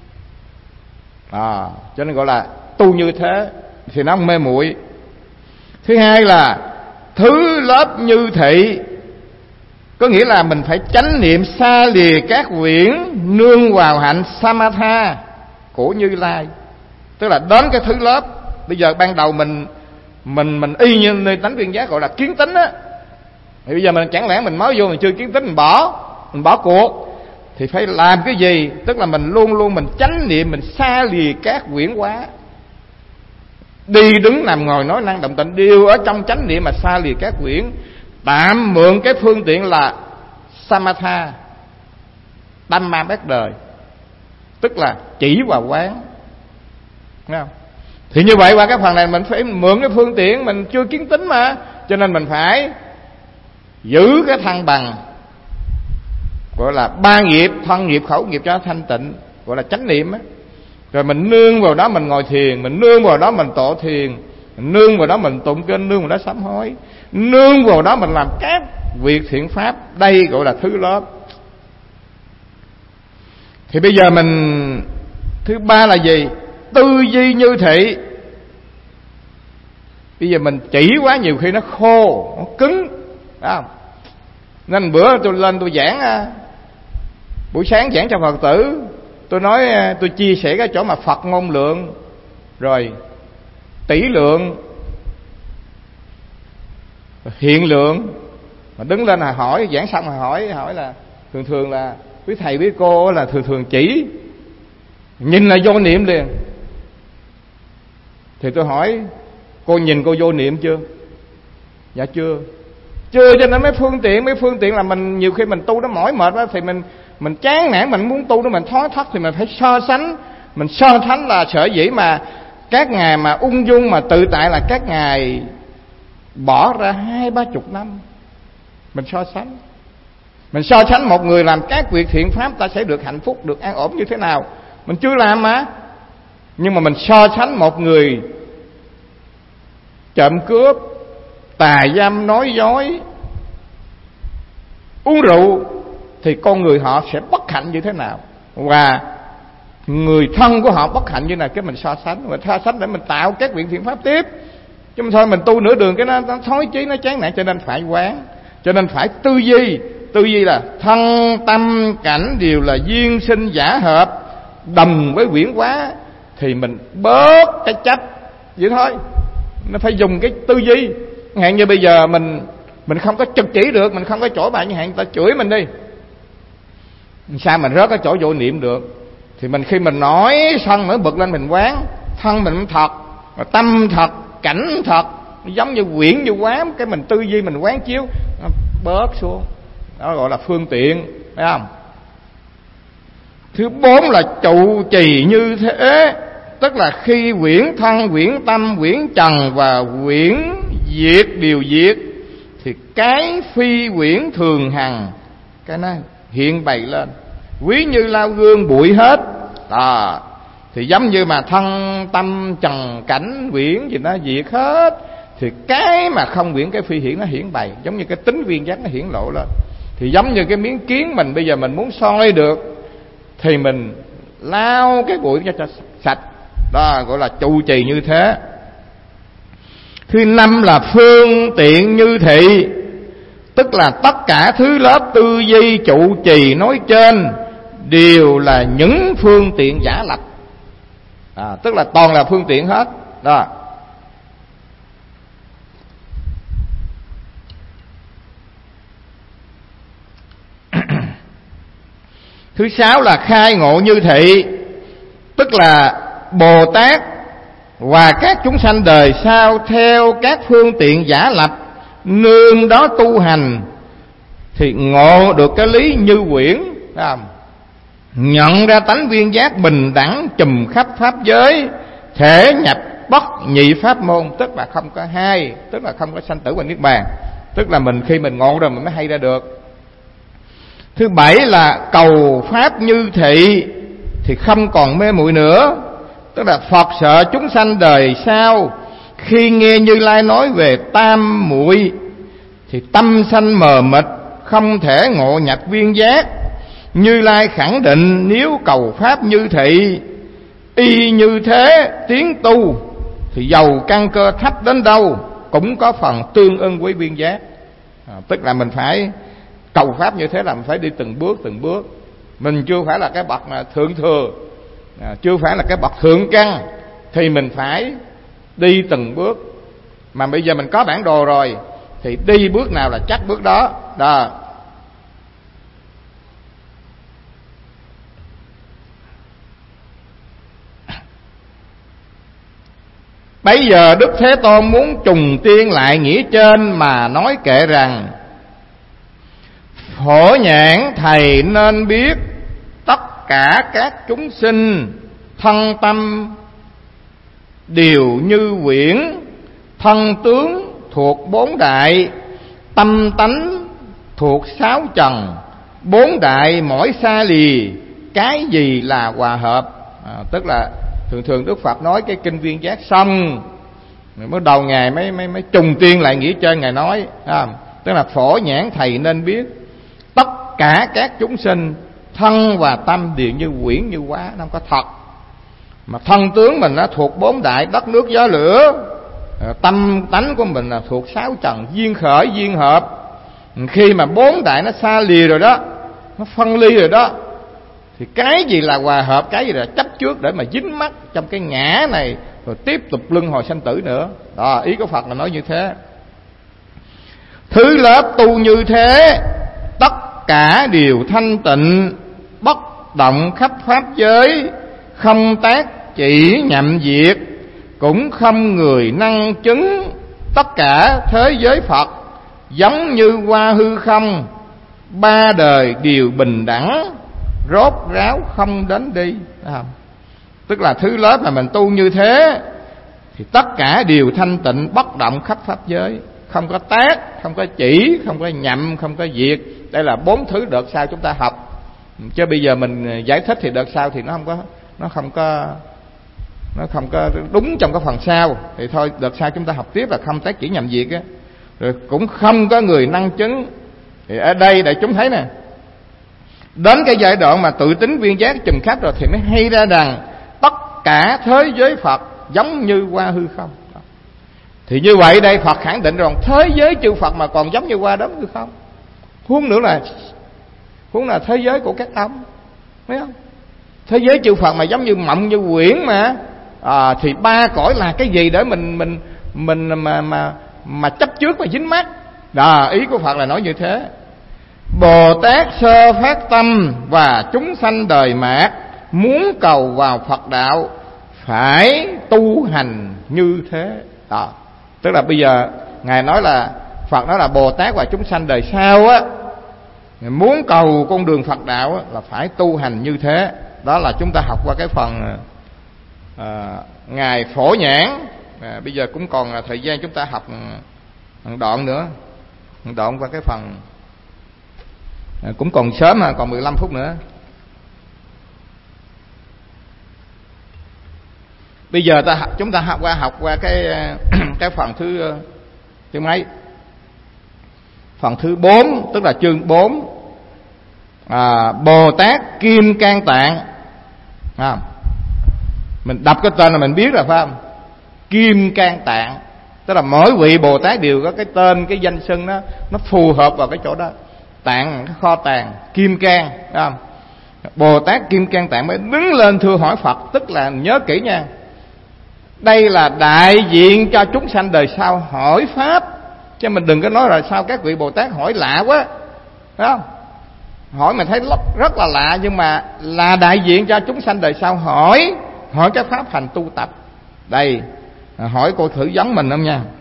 À, cho nên gọi là tu như thế, thì nó không mê muội. Thứ hai là thứ lớp như thị, có nghĩa là mình phải chánh niệm xa lìa các quyển, nương vào hạnh samatha của Như Lai. Tức là đến cái thứ lớp. Bây giờ ban đầu mình mình mình y như nơi tánh viên giác gọi là kiến tính á. Thì bây giờ mình chẳng lẽ mình mới vô mình chưa kiến tính, mình bỏ mình bỏ cuộc thì phải làm cái gì? Tức là mình luôn luôn mình chánh niệm, mình xa lìa các quyển hóa. Đi đứng nằm ngồi nói năng động tịnh đều ở trong chánh niệm mà xa lìa các quyển. Tạm mượn cái phương tiện là samatha, tâm ma bát đời, tức là chỉ và quán. Thấy không? Thì như vậy qua cái phần này mình phải mượn cái phương tiện, mình chưa kiến tính mà, cho nên mình phải giữ cái thăng bằng, gọi là ba nghiệp, thân nghiệp, khẩu nghiệp cho thanh tịnh, gọi là chánh niệm á. Rồi mình nương vào đó mình ngồi thiền, mình nương vào đó mình tọa thiền, mình nương vào đó mình tụng kinh, nương vào đó sám hối, nương vào đó mình làm các việc thiện pháp. Đây gọi là thứ lớp. Thì bây giờ mình thứ ba là gì? Tư duy như thị. Bây giờ mình chỉ quá nhiều khi nó khô, nó cứng, phải không? Nên bữa tôi lên tôi giảng, buổi sáng giảng cho Phật tử, tôi nói tôi chia sẻ cái chỗ mà Phật ngôn lượng, rồi tỷ lượng, hiện lượng. Mà đứng lên là hỏi, giảng xong là hỏi hỏi là thường thường là quý thầy quý cô là thường thường chỉ nhìn là vô niệm liền. Thì tôi hỏi cô nhìn cô vô niệm chưa? Dạ chưa. Chưa, cho nên mấy phương tiện mấy phương tiện là mình nhiều khi mình tu nó mỏi mệt đó, thì mình mình chán nản, mình muốn tu nó mình thói thắt, thì mình phải so sánh. Mình so sánh là sở dĩ mà các ngài mà ung dung mà tự tại là các ngài bỏ ra hai ba chục năm. Mình so sánh. Mình so sánh một người làm các việc thiện pháp ta sẽ được hạnh phúc, được an ổn như thế nào. Mình chưa làm mà. Nhưng mà mình so sánh một người trộm cướp, tà dâm, nói dối, uống rượu, thì con người họ sẽ bất hạnh như thế nào, và người thân của họ bất hạnh như nào. Cái mình so sánh, mình so sánh để mình tạo các viện thiện pháp tiếp. Chứ mà thôi mình tu nửa đường cái nó, nó thói chí, nó chán nản. Cho nên phải quán, cho nên phải tư duy. Tư duy là thân tâm cảnh đều là duyên sinh giả hợp, đồng với quyển hóa, thì mình bớt cái chấp vậy thôi. Nó phải dùng cái tư duy. Hạn như bây giờ mình mình không có trực chỉ được, mình không có chỗ bài như hạn ta chửi mình đi, sao mình rớt cái chỗ vô niệm được? Thì mình khi mình nói sân nữa bực lên mình quán thân mình thật, mà tâm thật, cảnh thật, giống như quyển như quán, cái mình tư duy mình quán chiếu nó bớt xuống, đó gọi là phương tiện, phải không? Thứ bốn là trụ trì như thế, tức là khi quyển thân, quyển tâm, quyển trần và quyển diệt đều diệt, thì cái phi quyển thường hằng cái nó hiện bày lên, quý như lao gương bụi hết. À, thì giống như mà thân tâm trần cảnh quyển gì nó diệt hết, thì cái mà không quyển cái phi hiển nó hiển bày, giống như cái tính viên giác nó hiển lộ lên. Thì giống như cái miếng kiến mình bây giờ mình muốn soi được thì mình lao cái bụi cho sạch, đó gọi là trụ trì như thế. Thứ năm là phương tiện như thị, tức là tất cả thứ lớp tư duy trụ trì nói trên đều là những phương tiện giả lập, à, tức là toàn là phương tiện hết đó. Thứ sáu là khai ngộ như thị, tức là Bồ Tát và các chúng sanh đời sau theo các phương tiện giả lập nương đó tu hành, thì ngộ được cái lý như quyển, thấy không? Nhận ra tánh viên giác bình đẳng trùm khắp pháp giới, thể nhập bất nhị pháp môn, tức là không có hai, tức là không có sanh tử và niết bàn, tức là mình khi mình ngộ rồi mình mới hay ra được. Thứ bảy là cầu pháp như thị, thì không còn mê muội nữa, tức là Phật sợ chúng sanh đời sau khi nghe Như Lai nói về tam muội thì tâm sanh mờ mịt, không thể ngộ nhập viên giác. Như Lai khẳng định nếu cầu pháp như thị, y như thế tiến tu, thì dầu căn cơ thấp đến đâu cũng có phần tương ưng với viên giác. À, tức là mình phải cầu pháp như thế là mình phải đi từng bước từng bước. Mình chưa phải là cái bậc mà thượng thừa, à, chưa phải là cái bậc thượng căn, thì mình phải đi từng bước. Mà bây giờ mình có bản đồ rồi thì đi bước nào là chắc bước đó. Đó. Bây giờ Đức Thế Tôn muốn trùng tiên lại nghĩa trên mà nói kệ rằng: Phổ nhãn thầy nên biết tất cả các chúng sinh thân tâm đều như quyển, thân tướng thuộc bốn đại, tâm tánh thuộc sáu trần, bốn đại mỗi xa lìa, cái gì là hòa hợp. À, tức là thường thường Đức Phật nói cái kinh viên giác xong mới đầu ngày mới mới mới trùng tiên lại nghĩa trên ngài nói, à, tức là phổ nhãn thầy nên biết tất cả các chúng sinh thân và tâm đều như quyển như hóa, nó không có thật. Mà thân tướng mình nó thuộc bốn đại đất nước gió lửa, tâm tánh của mình là thuộc sáu trần duyên khởi duyên hợp. Khi mà bốn đại nó xa lìa rồi đó, nó phân ly rồi đó, thì cái gì là hòa hợp, cái gì là chấp trước để mà dính mắc trong cái ngã này, rồi tiếp tục luân hồi sanh tử nữa. Đó, ý của Phật là nói như thế. Thứ lớp tu như thế, tất cả đều thanh tịnh, bất động khắp pháp giới, không tác chỉ nhậm diệt, cũng không người năng chứng. Tất cả thế giới Phật giống như hoa hư không, ba đời đều bình đẳng, rốt ráo không đến đi. À, tức là thứ lớp mà mình tu như thế thì tất cả đều thanh tịnh, bất động khắp pháp giới, không có tác, không có chỉ, không có nhậm, không có diệt. Đây là bốn thứ đợt sau chúng ta học, chứ bây giờ mình giải thích thì đợt sau thì nó không có nó không có nó không có đúng trong cái phần sau, thì thôi đợt sau chúng ta học tiếp là không tác chỉ nhậm diệt á, rồi cũng không có người năng chứng. Thì ở đây để chúng thấy nè, đến cái giai đoạn mà tự tính viên giác trùm khắp rồi thì mới hay ra rằng tất cả thế giới Phật giống như hoa hư không. Thì như vậy đây Phật khẳng định rằng thế giới chư Phật mà còn giống như hoa đốm hư không. Huống nữa là huống là thế giới của các ông, thấy không? Thế giới chư Phật mà giống như mộng như quyển mà, à, thì ba cõi là cái gì để mình mình mình mà mà mà chấp trước mà dính mắt. Đó, ý của Phật là nói như thế. Bồ Tát sơ phát tâm và chúng sanh đời mạt muốn cầu vào Phật đạo phải tu hành như thế. Đó, tức là bây giờ Ngài nói là Phật nói là Bồ Tát và chúng sanh đời sau á, muốn cầu con đường Phật đạo á, là phải tu hành như thế. Đó là chúng ta học qua cái phần à, Ngài Phổ Nhãn. À, bây giờ cũng còn thời gian chúng ta học một đoạn nữa, một đoạn qua cái phần à, cũng còn sớm mà, còn mười lăm phút nữa. Bây giờ ta chúng ta học qua học qua cái cái phần thứ thứ mấy? Phần thứ bốn, tức là chương bốn. À, Bồ Tát Kim Cang Tạng. À, mình đọc cái tên là mình biết rồi phải không? Kim Cang Tạng, tức là mỗi vị Bồ Tát đều có cái tên, cái danh xưng đó nó phù hợp vào cái chỗ đó. Tạng, cái kho tàng, kim cang, phải không? Bồ Tát Kim Cang Tạng mới đứng lên thưa hỏi Phật, tức là nhớ kỹ nha. Đây là đại diện cho chúng sanh đời sau hỏi pháp, chứ mình đừng có nói là sao các vị Bồ Tát hỏi lạ quá, phải không? Hỏi mình thấy rất là lạ, nhưng mà là đại diện cho chúng sanh đời sau hỏi, hỏi cái pháp hành tu tập. Đây, hỏi cô thử giống mình không nha.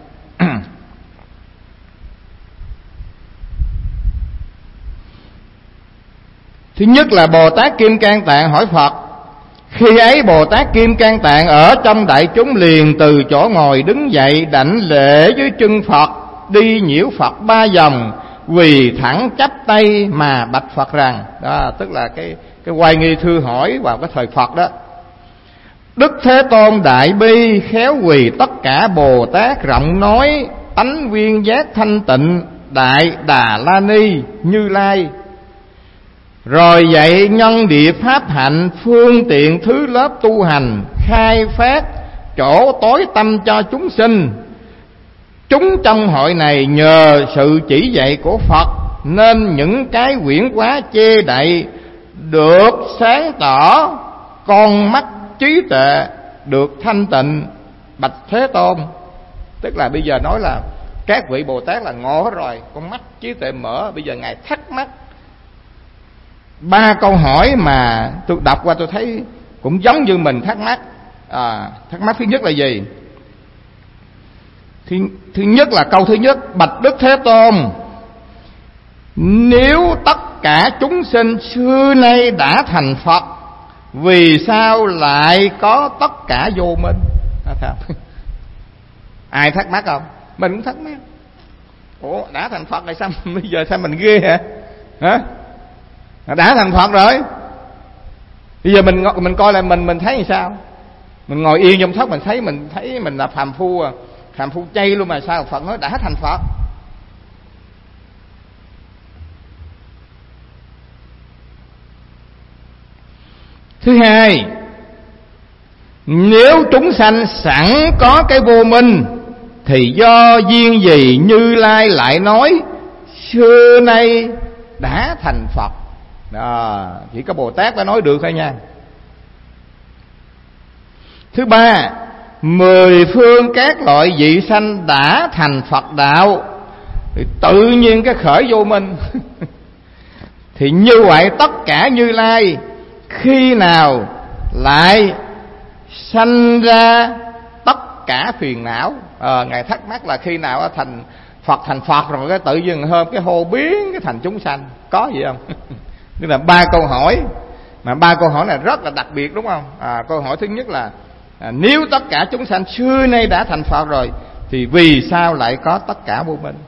Thứ nhất là Bồ Tát Kim Cang Tạng hỏi Phật. Khi ấy Bồ Tát Kim Cang Tạng ở trong đại chúng liền từ chỗ ngồi đứng dậy, đảnh lễ dưới chân Phật, đi nhiễu Phật ba vòng, quỳ thẳng chắp tay mà bạch Phật rằng, đó tức là cái cái quay nghi thưa hỏi vào cái thời Phật đó. Đức Thế Tôn đại bi khéo quỳ tất cả Bồ Tát rộng nói, tánh viên giác thanh tịnh đại Đà La Ni Như Lai. Rồi dạy nhân địa pháp hạnh, phương tiện thứ lớp tu hành, khai phát chỗ tối tâm cho chúng sinh. Chúng trong hội này nhờ sự chỉ dạy của Phật, nên những cái quyển quá che đậy được sáng tỏ, con mắt trí tuệ được thanh tịnh bạch Thế Tôn. Tức là bây giờ nói là các vị Bồ Tát là ngộ hết rồi, con mắt trí tuệ mở. Bây giờ Ngài thắc mắc ba câu hỏi mà tôi đọc qua tôi thấy cũng giống như mình thắc mắc. À, thắc mắc thứ nhất là gì? Thứ, thứ nhất là câu thứ nhất: bạch Đức Thế Tôn, nếu tất cả chúng sinh xưa nay đã thành Phật, vì sao lại có tất cả vô minh? À, ai thắc mắc không? Mình cũng thắc mắc. Ủa, đã thành Phật rồi sao bây giờ sao mình ghê hả? Hả? Đã thành Phật rồi, bây giờ mình mình coi lại mình mình thấy như sao? Mình ngồi yên trong thất mình thấy mình thấy mình là phàm phu à, phàm phu chay luôn mà sao Phật nói đã thành Phật? Thứ hai, nếu chúng sanh sẵn có cái vô minh, thì do duyên gì Như Lai lại nói xưa nay đã thành Phật? Đó, chỉ có Bồ Tát đã nói được thôi nha. Thứ ba, mười phương các loại vị sanh đã thành Phật đạo, thì tự nhiên cái khởi vô minh. Thì như vậy tất cả Như Lai khi nào lại sanh ra tất cả phiền não? À, Ngài thắc mắc là khi nào thành Phật thành Phật rồi cái tự dưng hôm cái hô biến cái thành chúng sanh, có gì không? Tức là ba câu hỏi, mà ba câu hỏi này rất là đặc biệt, đúng không? À, câu hỏi thứ nhất là à, nếu tất cả chúng sanh xưa nay đã thành Phật rồi, thì vì sao lại có tất cả vô minh?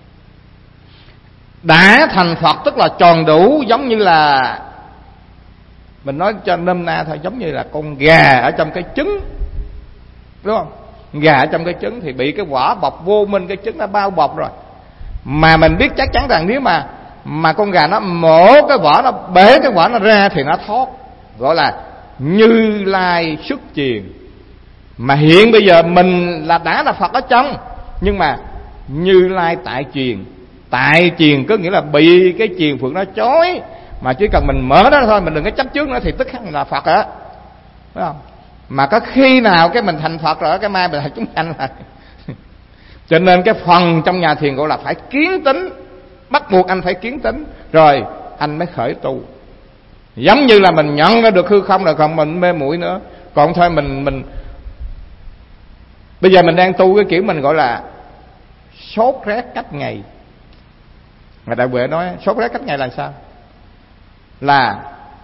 Đã thành Phật tức là tròn đủ, giống như là mình nói cho nôm na thôi, giống như là con gà ở trong cái trứng, đúng không? Gà ở trong cái trứng thì bị cái vỏ bọc vô minh, cái trứng nó bao bọc rồi. Mà mình biết chắc chắn rằng nếu mà mà con gà nó mổ cái vỏ, nó bể cái vỏ nó ra thì nó thoát, gọi là Như Lai xuất truyền. Mà hiện bây giờ mình là đã là Phật ở trong, nhưng mà Như Lai tại truyền. Tại truyền có nghĩa là bị cái truyền phượng nó chói, mà chỉ cần mình mở đó thôi, mình đừng có chấp trước nữa thì tức khắc mình là Phật đó, phải không? Mà có khi nào cái mình thành Phật rồi cái mai mình là chúng sanh rồi. Cho nên cái phần trong nhà thiền gọi là phải kiến tính, bắt buộc anh phải kiến tính rồi anh mới khởi tu. Giống như là mình nhận ra được hư không là không mình mê muội nữa. Còn thôi mình mình bây giờ mình đang tu cái kiểu mình gọi là sốt rét cách ngày. Ngài Đại Huệ nói sốt rét cách ngày là sao? Là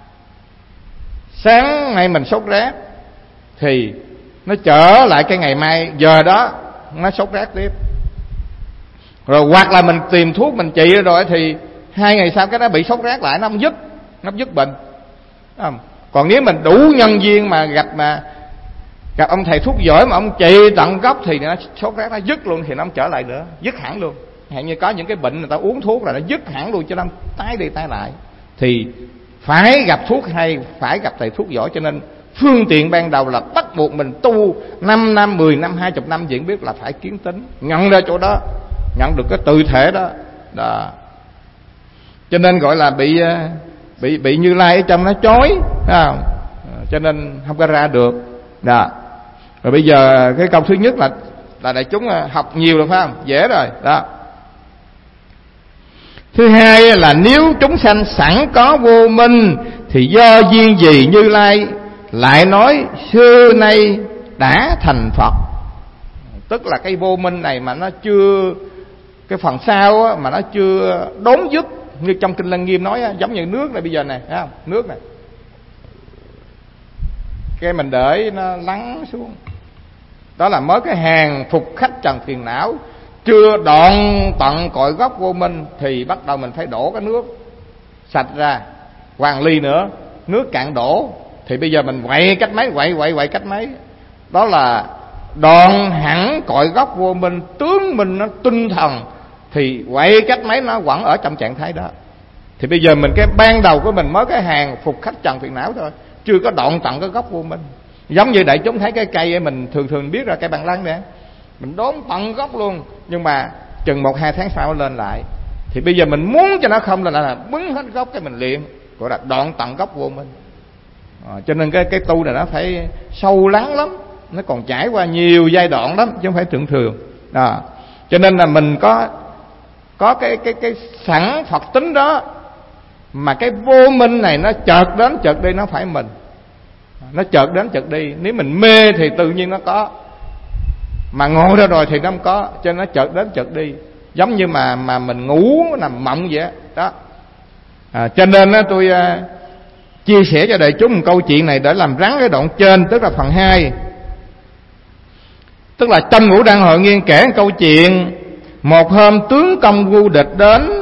sáng nay mình sốt rét thì nó trở lại cái ngày mai giờ đó nó sốt rét tiếp. Rồi hoặc là mình tìm thuốc mình trị rồi thì hai ngày sau cái nó bị sốt rét lại, nó không dứt, nó không dứt bệnh. Không? Còn nếu mình đủ nhân duyên mà gặp mà gặp ông thầy thuốc giỏi mà ông trị tận gốc thì nó sốt rét nó dứt luôn, thì nó không trở lại nữa, dứt hẳn luôn. Hẹn như có những cái bệnh người ta uống thuốc là nó dứt hẳn luôn, cho nên tái đi tái lại. Thì phải gặp thuốc hay, phải gặp thầy thuốc giỏi. Cho nên phương tiện ban đầu là bắt buộc mình tu năm năm, mười năm, hai mươi năm diễn biết là phải kiến tính, nhận ra chỗ đó, nhận được cái tự thể đó. Đó. Cho nên gọi là bị bị bị Như Lai ở trong nó chói, phải không? Cho nên không có ra được. Đó. Rồi bây giờ cái câu thứ nhất là là đại chúng học nhiều rồi phải không? Dễ rồi. Đó. Thứ hai là nếu chúng sanh sẵn có vô minh thì do duyên gì Như Lai lại nói xưa nay đã thành Phật. Tức là cái vô minh này mà nó chưa, cái phần sau á, mà nó chưa đốn dứt. Như trong Kinh Lăng Nghiêm nói á, giống như nước này bây giờ này, thấy không? Nước này, cái mình để nó lắng xuống, đó là mới cái hàng phục khách trần phiền não, chưa đoạn tận cội gốc vô minh thì bắt đầu mình phải đổ cái nước sạch ra hoàng ly nữa, nước cạn đổ. Thì bây giờ mình quậy cách mấy, quậy quậy quậy cách mấy, đó là đoạn hẳn cội gốc vô minh, tướng minh nó tinh thần, thì quậy cách mấy nó vẫn ở trong trạng thái đó. Thì bây giờ mình cái ban đầu của mình mới cái hàng phục khách trần phiền não thôi, chưa có đoạn tận cái gốc vô minh. Giống như đại chúng thấy cái cây ấy, mình thường thường biết ra cây bằng lăng nè, mình đốn tận gốc luôn, nhưng mà chừng một hai tháng sau nó lên lại. Thì bây giờ mình muốn cho nó không lên lại là bứng hết gốc cái mình luyện, gọi là đoạn tận gốc vô minh. À, cho nên cái cái tu này nó phải sâu lắng lắm, nó còn trải qua nhiều giai đoạn lắm chứ không phải thường thường. Đó. Cho nên là mình có có cái cái cái sẵn Phật tính đó, mà cái vô minh này nó chợt đến chợt đi, nó phải mình, nó chợt đến chợt đi. Nếu mình mê thì tự nhiên nó có, mà ngồi ra rồi thì nó không có, cho nên nó chợt đến chợt đi, giống như mà mà mình ngủ nằm mộng vậy đó. À, cho nên đó, tôi uh, chia sẻ cho đại chúng một câu chuyện này để làm rắn cái đoạn trên, tức là phần hai. Tức là trong Ngũ Đăng Hội Nghiên kể một câu chuyện. Một hôm tướng công Vu Địch đến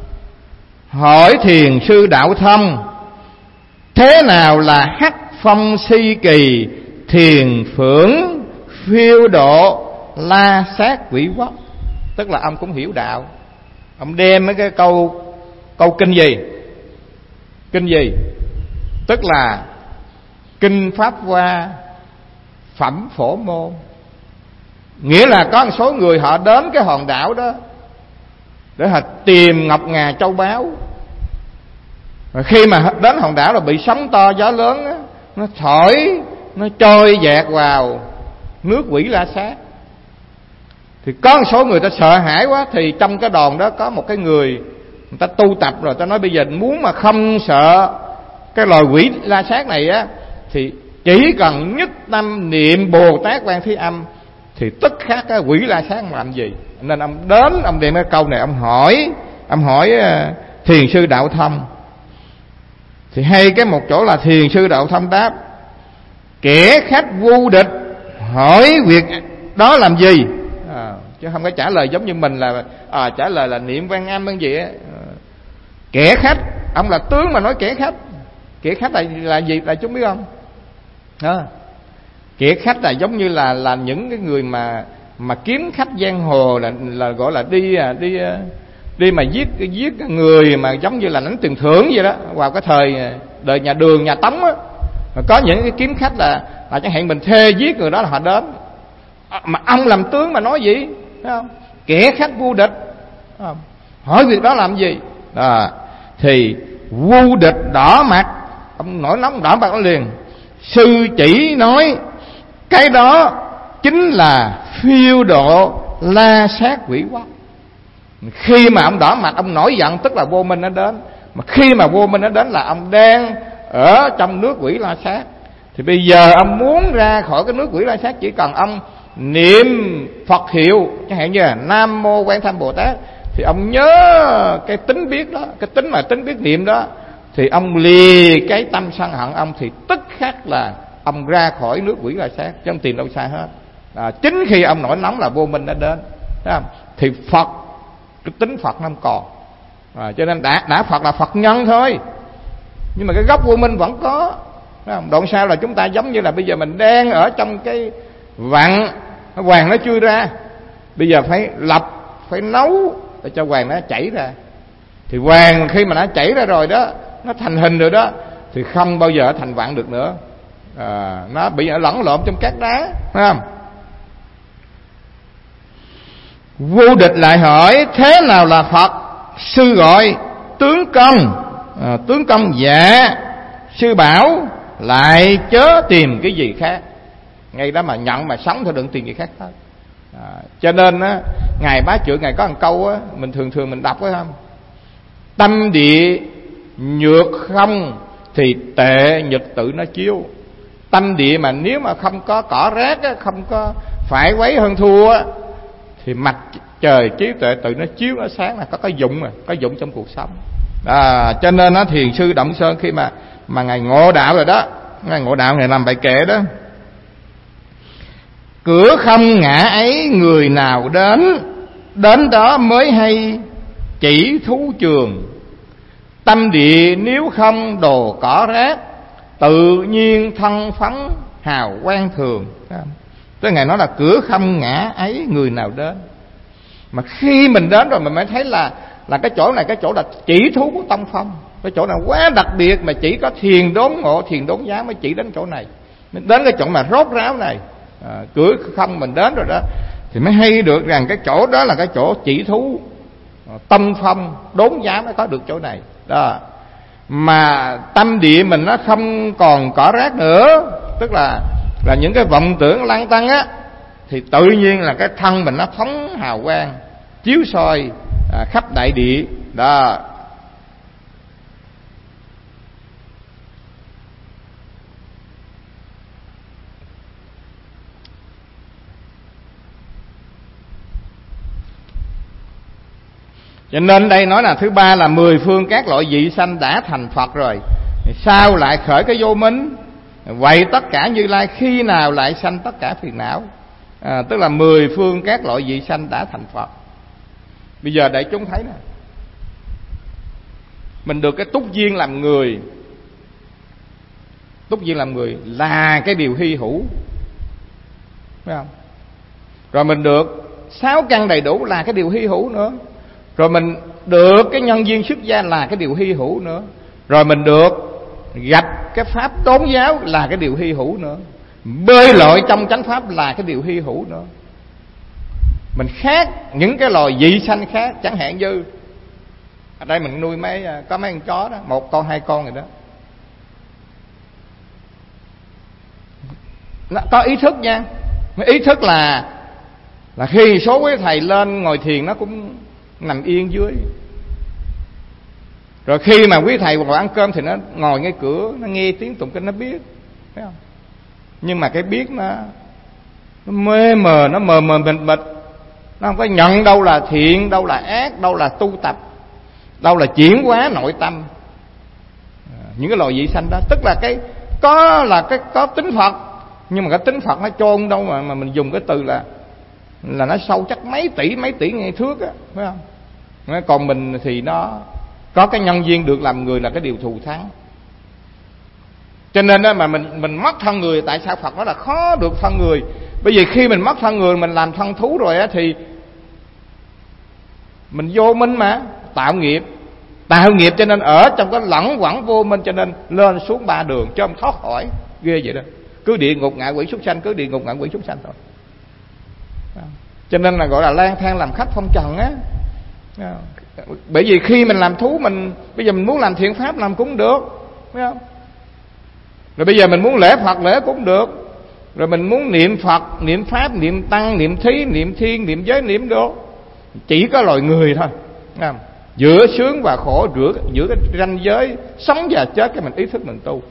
hỏi thiền sư Đạo Thông thế nào là hắc phong si kỳ, thiền phưởng phiêu độ, la sát quỷ quốc. Tức là ông cũng hiểu đạo, ông đem mấy cái câu câu kinh gì kinh gì tức là kinh Pháp Hoa, phẩm Phổ Môn. Nghĩa là có một số người họ đến cái hòn đảo đó để họ tìm ngọc ngà châu báu. Rồi khi mà đến hòn đảo là bị sóng to gió lớn đó, nó thổi, nó trôi dạt vào nước quỷ la sát. Thì có một số người ta sợ hãi quá, thì trong cái đoàn đó có một cái người, người ta tu tập rồi, ta nói bây giờ muốn mà không sợ cái loài quỷ la sát này á, thì chỉ cần nhất tâm niệm Bồ Tát Quan Thế Âm thì tức khắc cái quỷ la sát làm gì. Nên ông đến, ông đem cái câu này ông hỏi, ông hỏi uh, thiền sư Đạo Thông. Thì hay cái một chỗ là thiền sư Đạo Thông đáp: kẻ khách Vu Địch hỏi việc đó làm gì, à, chứ không có trả lời giống như mình là à, trả lời là niệm Quan Âm hay gì á. Kẻ khách, ông là tướng mà nói kẻ khách. Kẻ khách là là gì, là chúng biết không? À, kẻ khách là giống như là là những cái người mà mà kiếm khách giang hồ, là là gọi là đi đi đi mà giết giết người mà giống như là đánh tiền thưởng vậy đó. Vào cái thời đời nhà Đường, nhà Tống á, có những cái kiếm khách là là chẳng hạn mình thuê giết người đó là họ đến. À, mà ông làm tướng mà nói gì, thấy không? Kẻ khách Vu Địch, à, hỏi việc đó làm gì. À, thì Vu Địch đỏ mặt, ông nổi nóng đỏ mặt liền. Sư chỉ nói cái đó chính là phiêu độ la sát quỷ quốc. Khi mà ông đỏ mặt, ông nổi giận, tức là vô minh nó đến. Mà khi mà vô minh nó đến là ông đang ở trong nước quỷ la sát. Thì bây giờ ông muốn ra khỏi cái nước quỷ la sát, chỉ cần ông niệm Phật hiệu, chẳng hạn như là Nam Mô Quan Tham Bồ Tát, thì ông nhớ cái tính biết đó, cái tính mà tính biết niệm đó, thì ông lìa cái tâm sân hận ông, thì tức khắc là ông ra khỏi nước quỷ la sát, chứ không tìm đâu xa hết. À, chính khi ông nổi nóng là vô minh đã đến, thấy không? Thì Phật, cái tính Phật nó không còn. À, cho nên đã, đã Phật là Phật nhân thôi, nhưng mà cái gốc vô minh vẫn có. Đoạn sau là chúng ta giống như là bây giờ mình đang ở trong cái vặn, hoàng nó chui ra, bây giờ phải lập, phải nấu để cho hoàng nó chảy ra. Thì hoàng khi mà nó chảy ra rồi đó, nó thành hình rồi đó, thì không bao giờ thành vặn được nữa. À, nó bị lẫn lộn trong cát đá, phải không? Vô Địch lại hỏi: thế nào là Phật? Sư gọi tướng công. À, tướng công dạ. Sư bảo lại chớ tìm cái gì khác. Ngay đó mà nhận mà sống thôi, đừng tìm gì khác hết. À, cho nên á, ngài Bá Trượng ngài có một câu á, mình thường thường mình đọc phải không? Tâm địa nhược không thì tệ nhật tự nó chiếu. Tâm địa mà nếu mà không có cỏ rác á, không có phải quấy hơn thua á, thì mặt trời trí tuệ tự nó chiếu, nó sáng, là có cái dụng, mà có dụng trong cuộc sống. À, cho nên á, thiền sư Động Sơn khi mà mà ngài ngộ đạo rồi đó, ngài ngộ đạo ngài làm bài kệ đó: cửa không ngã ấy người nào đến, đến đó mới hay chỉ thú trường. Tâm địa nếu không đồ cỏ rác, tự nhiên thân phấn hào quang thường. Tức ngài nói là cửa không ngã ấy người nào đến. Mà khi mình đến rồi mình mới thấy là là cái chỗ này, cái chỗ là chỉ thú của tâm phong, cái chỗ nào quá đặc biệt mà chỉ có thiền đốn ngộ, thiền đốn giáo mới chỉ đến chỗ này, đến cái chỗ mà rốt ráo này. À, cửa không mình đến rồi đó thì mới hay được rằng cái chỗ đó là cái chỗ chỉ thú, tâm phong đốn giáo mới có được chỗ này đó. Mà tâm địa mình nó không còn cỏ rác nữa, tức là là những cái vọng tưởng lăng tăng á, thì tự nhiên là cái thân mình nó phóng hào quang chiếu soi à, khắp đại địa đó. Cho nên đây nói là thứ ba là mười phương các loại vị sanh đã thành Phật rồi, sao lại khởi cái vô minh? Vậy tất cả Như Lai khi nào lại sanh tất cả phiền não? À, tức là mười phương các loại vị sanh đã thành Phật. Bây giờ đại chúng thấy nè, mình được cái túc duyên làm người, túc duyên làm người là cái điều hy hữu, phải không? Rồi mình được sáu căn đầy đủ là cái điều hy hữu nữa. Rồi mình được cái nhân duyên xuất gia là cái điều hy hữu nữa. Rồi mình được gặp cái pháp đốn giáo là cái điều hy hữu nữa. Bơi lội trong chánh pháp là cái điều hy hữu nữa. Mình khác những cái loài dị sanh khác, chẳng hạn như ở đây mình nuôi mấy có mấy con chó đó, một con hai con rồi đó, nó có ý thức nha. Ý thức là là khi số quý thầy lên ngồi thiền nó cũng nằm yên dưới. Rồi khi mà quý thầy ngồi ăn cơm thì nó ngồi ngay cửa, nó nghe tiếng tụng kinh, nó biết, thấy không? Nhưng mà cái biết nó nó mê mờ, nó mờ mờ mịt mịt, nó không có nhận đâu là thiện, đâu là ác, đâu là tu tập, đâu là chuyển hóa nội tâm. Những cái loài vị sanh đó, tức là cái có là cái có tính Phật, nhưng mà cái tính Phật nó chôn đâu mà mà mình dùng cái từ là là nó sâu chắc mấy tỷ mấy tỷ ngay thước á, phải không? Còn mình thì nó có cái nhân duyên được làm người là cái điều thù thắng. Cho nên đó mà mình mình mất thân người. Tại sao Phật nói là khó được thân người? Bởi vì khi mình mất thân người, mình làm thân thú rồi á, thì mình vô minh mà tạo nghiệp, tạo nghiệp cho nên ở trong cái lẳng quẩn vô minh, cho nên lên xuống ba đường chứ không thoát khỏi. Ghê vậy đó. Cứ địa ngục ngạ quỷ súc sanh, cứ địa ngục ngạ quỷ súc sanh thôi. Cho nên là gọi là lang thang làm khách phong trần á. Bởi vì khi mình làm thú, mình bây giờ mình muốn làm thiện pháp làm cũng được, phải không? Rồi bây giờ mình muốn lễ Phật lễ cũng được. Rồi mình muốn niệm Phật, niệm Pháp, niệm Tăng, niệm Thí, niệm Thiên, niệm Giới, niệm được. Chỉ có loài người thôi, giữa sướng và khổ, giữa giữa cái ranh giới sống và chết, cái mình ý thức mình tu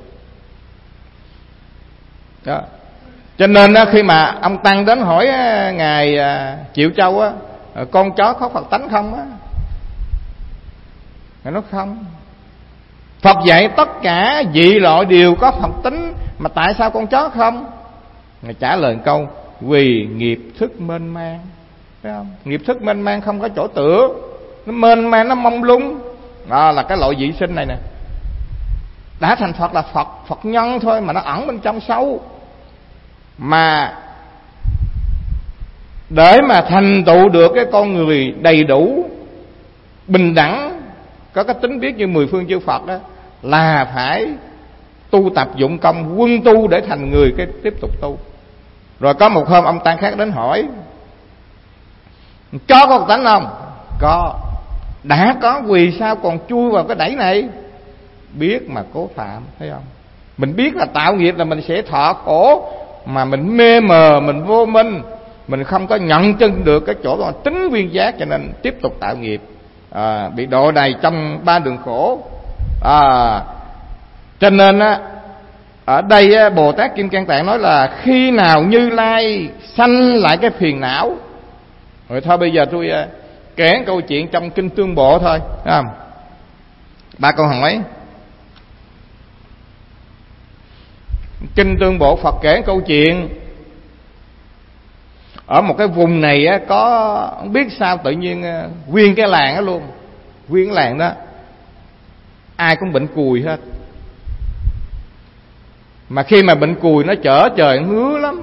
đó. Cho nên đó, khi mà ông Tăng đến hỏi ngài Triệu Châu á, con chó có Phật tánh không á, ngài nói không. Phật dạy tất cả vị loại đều có Phật tính, mà tại sao con chó không? Ngài trả lời câu vì nghiệp thức mênh mang, thấy không? Nghiệp thức mênh mang không có chỗ tựa, nó mênh mang, nó mông lung. Đó là cái loại dị sinh này nè. Đã thành Phật là Phật Phật nhân thôi, mà nó ẩn bên trong sâu. Mà để mà thành tựu được cái con người đầy đủ, bình đẳng, có cái tính biết như mười phương chư Phật đó, là phải tu tập dụng công, quân tu để thành người, cái tiếp tục tu. Rồi có một hôm ông Tăng khác đến hỏi chó có tánh không? Có. Đã có, vì sao còn chui vào cái đẩy này? Biết mà cố phạm, thấy không? Mình biết là tạo nghiệp là mình sẽ thọ khổ, mà mình mê mờ, mình vô minh, mình không có nhận chân được cái chỗ mà tính viên giác, cho nên tiếp tục tạo nghiệp, à, bị độ đầy trong ba đường khổ. À, cho nên á, ở đây á, Bồ Tát Kim Cang Tạng nói là khi nào Như Lai sanh lại cái phiền não. Rồi thôi bây giờ tôi uh, kể câu chuyện trong Kinh Tương Bộ thôi, thấy không? Ba câu hỏi. Kinh Tương Bộ Phật kể câu chuyện ở một cái vùng này á, có không biết sao tự nhiên uh, nguyên cái làng đó luôn, nguyên cái làng đó ai cũng bệnh cùi hết. Mà khi mà bệnh cùi nó chở trời ngứa lắm,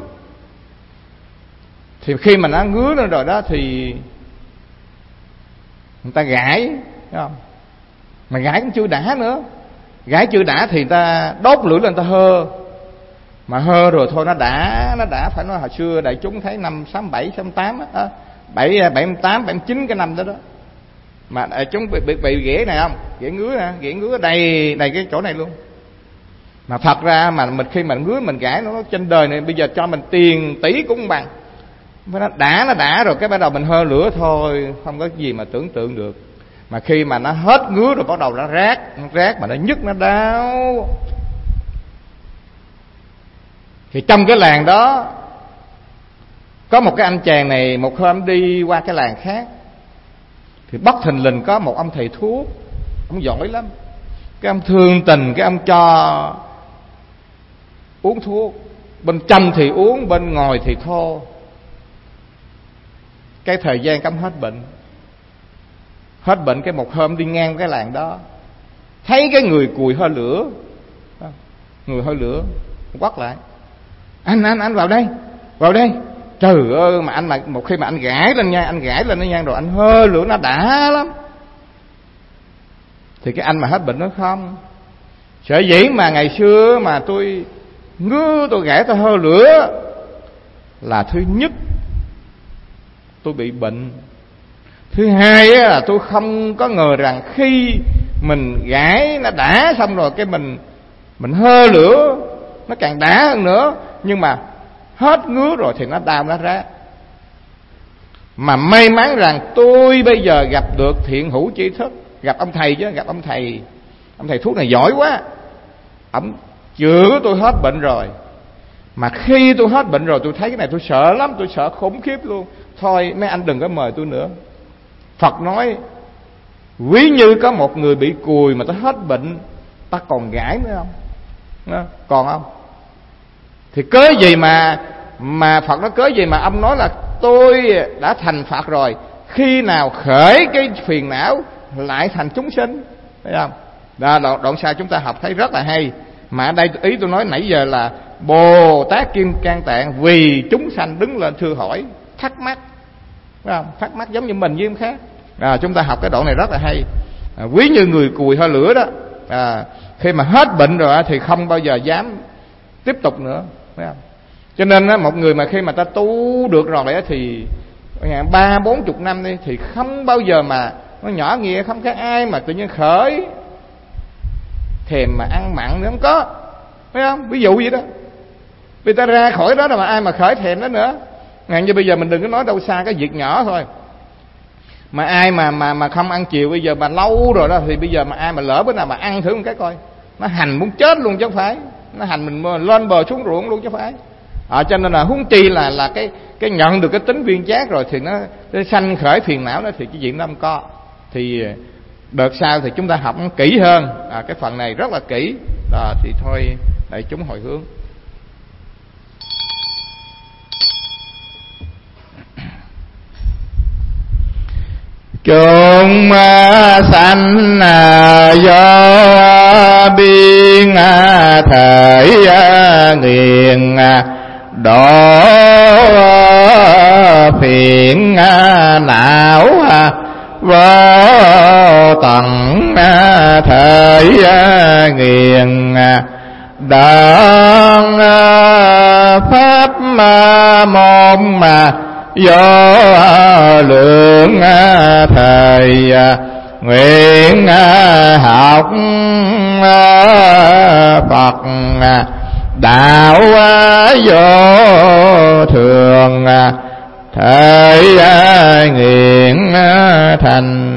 thì khi mà nó ngứa lên rồi đó thì người ta gãi, thấy không? Mà gãi cũng chưa đã nữa. Gãi chưa đã thì người ta đốt lửa lên, người ta hơ. Mà hơ rồi thôi nó đã, nó đã phải nói hồi xưa đại chúng thấy năm sáu bảy sáu tám á, bảy bảy tám bảy chín cái năm đó đó. Mà đại chúng bị bị, bị ghẻ này không? Ghẻ ngứa nè, ghẻ ngứa đầy đầy cái chỗ này luôn. Mà thật ra mà mình khi mà ngứa mình gãi nó trên đời này bây giờ cho mình tiền tỷ cũng không bằng. Nó đã nó đã rồi cái bắt đầu mình hơ lửa thôi, không có gì mà tưởng tượng được. Mà khi mà nó hết ngứa rồi bắt đầu nó rát, nó rát mà nó nhức, nó đau. Thì trong cái làng đó có một cái anh chàng này, một hôm đi qua cái làng khác thì bất thình lình có một ông thầy thuốc, ông giỏi lắm. Cái ông thương tình, cái ông cho uống thuốc, bên trong thì uống, bên ngoài thì thô. Cái thời gian cấm hết bệnh. Hết bệnh cái một hôm đi ngang cái làng đó, thấy cái người cùi hơi lửa, người hơi lửa, quắt lại: Anh, anh, anh vào đây, vào đây. Trời ơi, mà anh mà một khi mà anh gãi lên nha, anh gãi lên nó nha, rồi anh hơi lửa nó đã lắm. Thì cái anh mà hết bệnh nói không, sở dĩ mà ngày xưa mà tôi ngứa, tôi gãi, tôi hơi lửa là thứ nhất tôi bị bệnh, thứ hai là tôi không có ngờ rằng khi mình gãi nó đã xong rồi cái mình mình hơ lửa nó càng đã hơn nữa, nhưng mà hết ngứa rồi thì nó đau, nó rát. Mà may mắn rằng tôi bây giờ gặp được thiện hữu tri thức, gặp ông thầy chứ, gặp ông thầy ông thầy thuốc này giỏi quá, ổng chữa tôi hết bệnh rồi. Mà khi tôi hết bệnh rồi tôi thấy cái này tôi sợ lắm, tôi sợ khủng khiếp luôn. Thôi mấy anh đừng có mời tôi nữa. Phật nói ví như có một người bị cùi mà ta hết bệnh, ta còn gãi nữa không? Nó, còn không? Thì cớ gì mà mà Phật nói cớ gì mà ông nói là tôi đã thành Phật rồi, khi nào khởi cái phiền não lại thành chúng sinh, thấy không? Đó, đoạn, đoạn sau chúng ta học thấy rất là hay. Mà ở đây ý tôi nói nãy giờ là Bồ Tát Kim Cang Tạng vì chúng sanh đứng lên thưa hỏi, thắc mắc, thấy không? Thắc mắc giống như mình với em khác. À, chúng ta học cái đoạn này rất là hay. À, ví như người cùi hơi lửa đó, à, khi mà hết bệnh rồi thì không bao giờ dám tiếp tục nữa, thấy không? Cho nên á, một người mà khi mà ta tu được rồi thì ba bốn chục năm đi thì không bao giờ mà nó nhỏ nghĩa, không có ai mà tự nhiên khởi thèm mà ăn mặn nữa, không có, thấy không? Ví dụ vậy đó, vì ta ra khỏi đó rồi mà ai mà khởi thèm đó nữa. Ngàn như bây giờ mình đừng có nói đâu xa cái việc nhỏ thôi, Mà ai mà mà mà không ăn chiều bây giờ mà lâu rồi đó, thì bây giờ mà ai mà lỡ bữa nào mà ăn thử một cái coi, nó hành muốn chết luôn chứ không phải, nó hành mình lên bờ xuống ruộng luôn chứ không phải. À, cho nên là huống chi là là cái cái nhận được cái tính viên giác rồi thì nó, nó sanh khởi phiền não đó, thì cái chuyện đó không có. Thì đợt sau thì chúng ta học kỹ hơn, à, cái phần này rất là kỹ đó, thì thôi đại chúng hồi hướng. Chúng sanh do biên thể nghiền đổ phiền não vô tận thể nghiền đặng pháp môn mà do lượng thầy nguyện học Phật đạo vô thường thể nguyện thành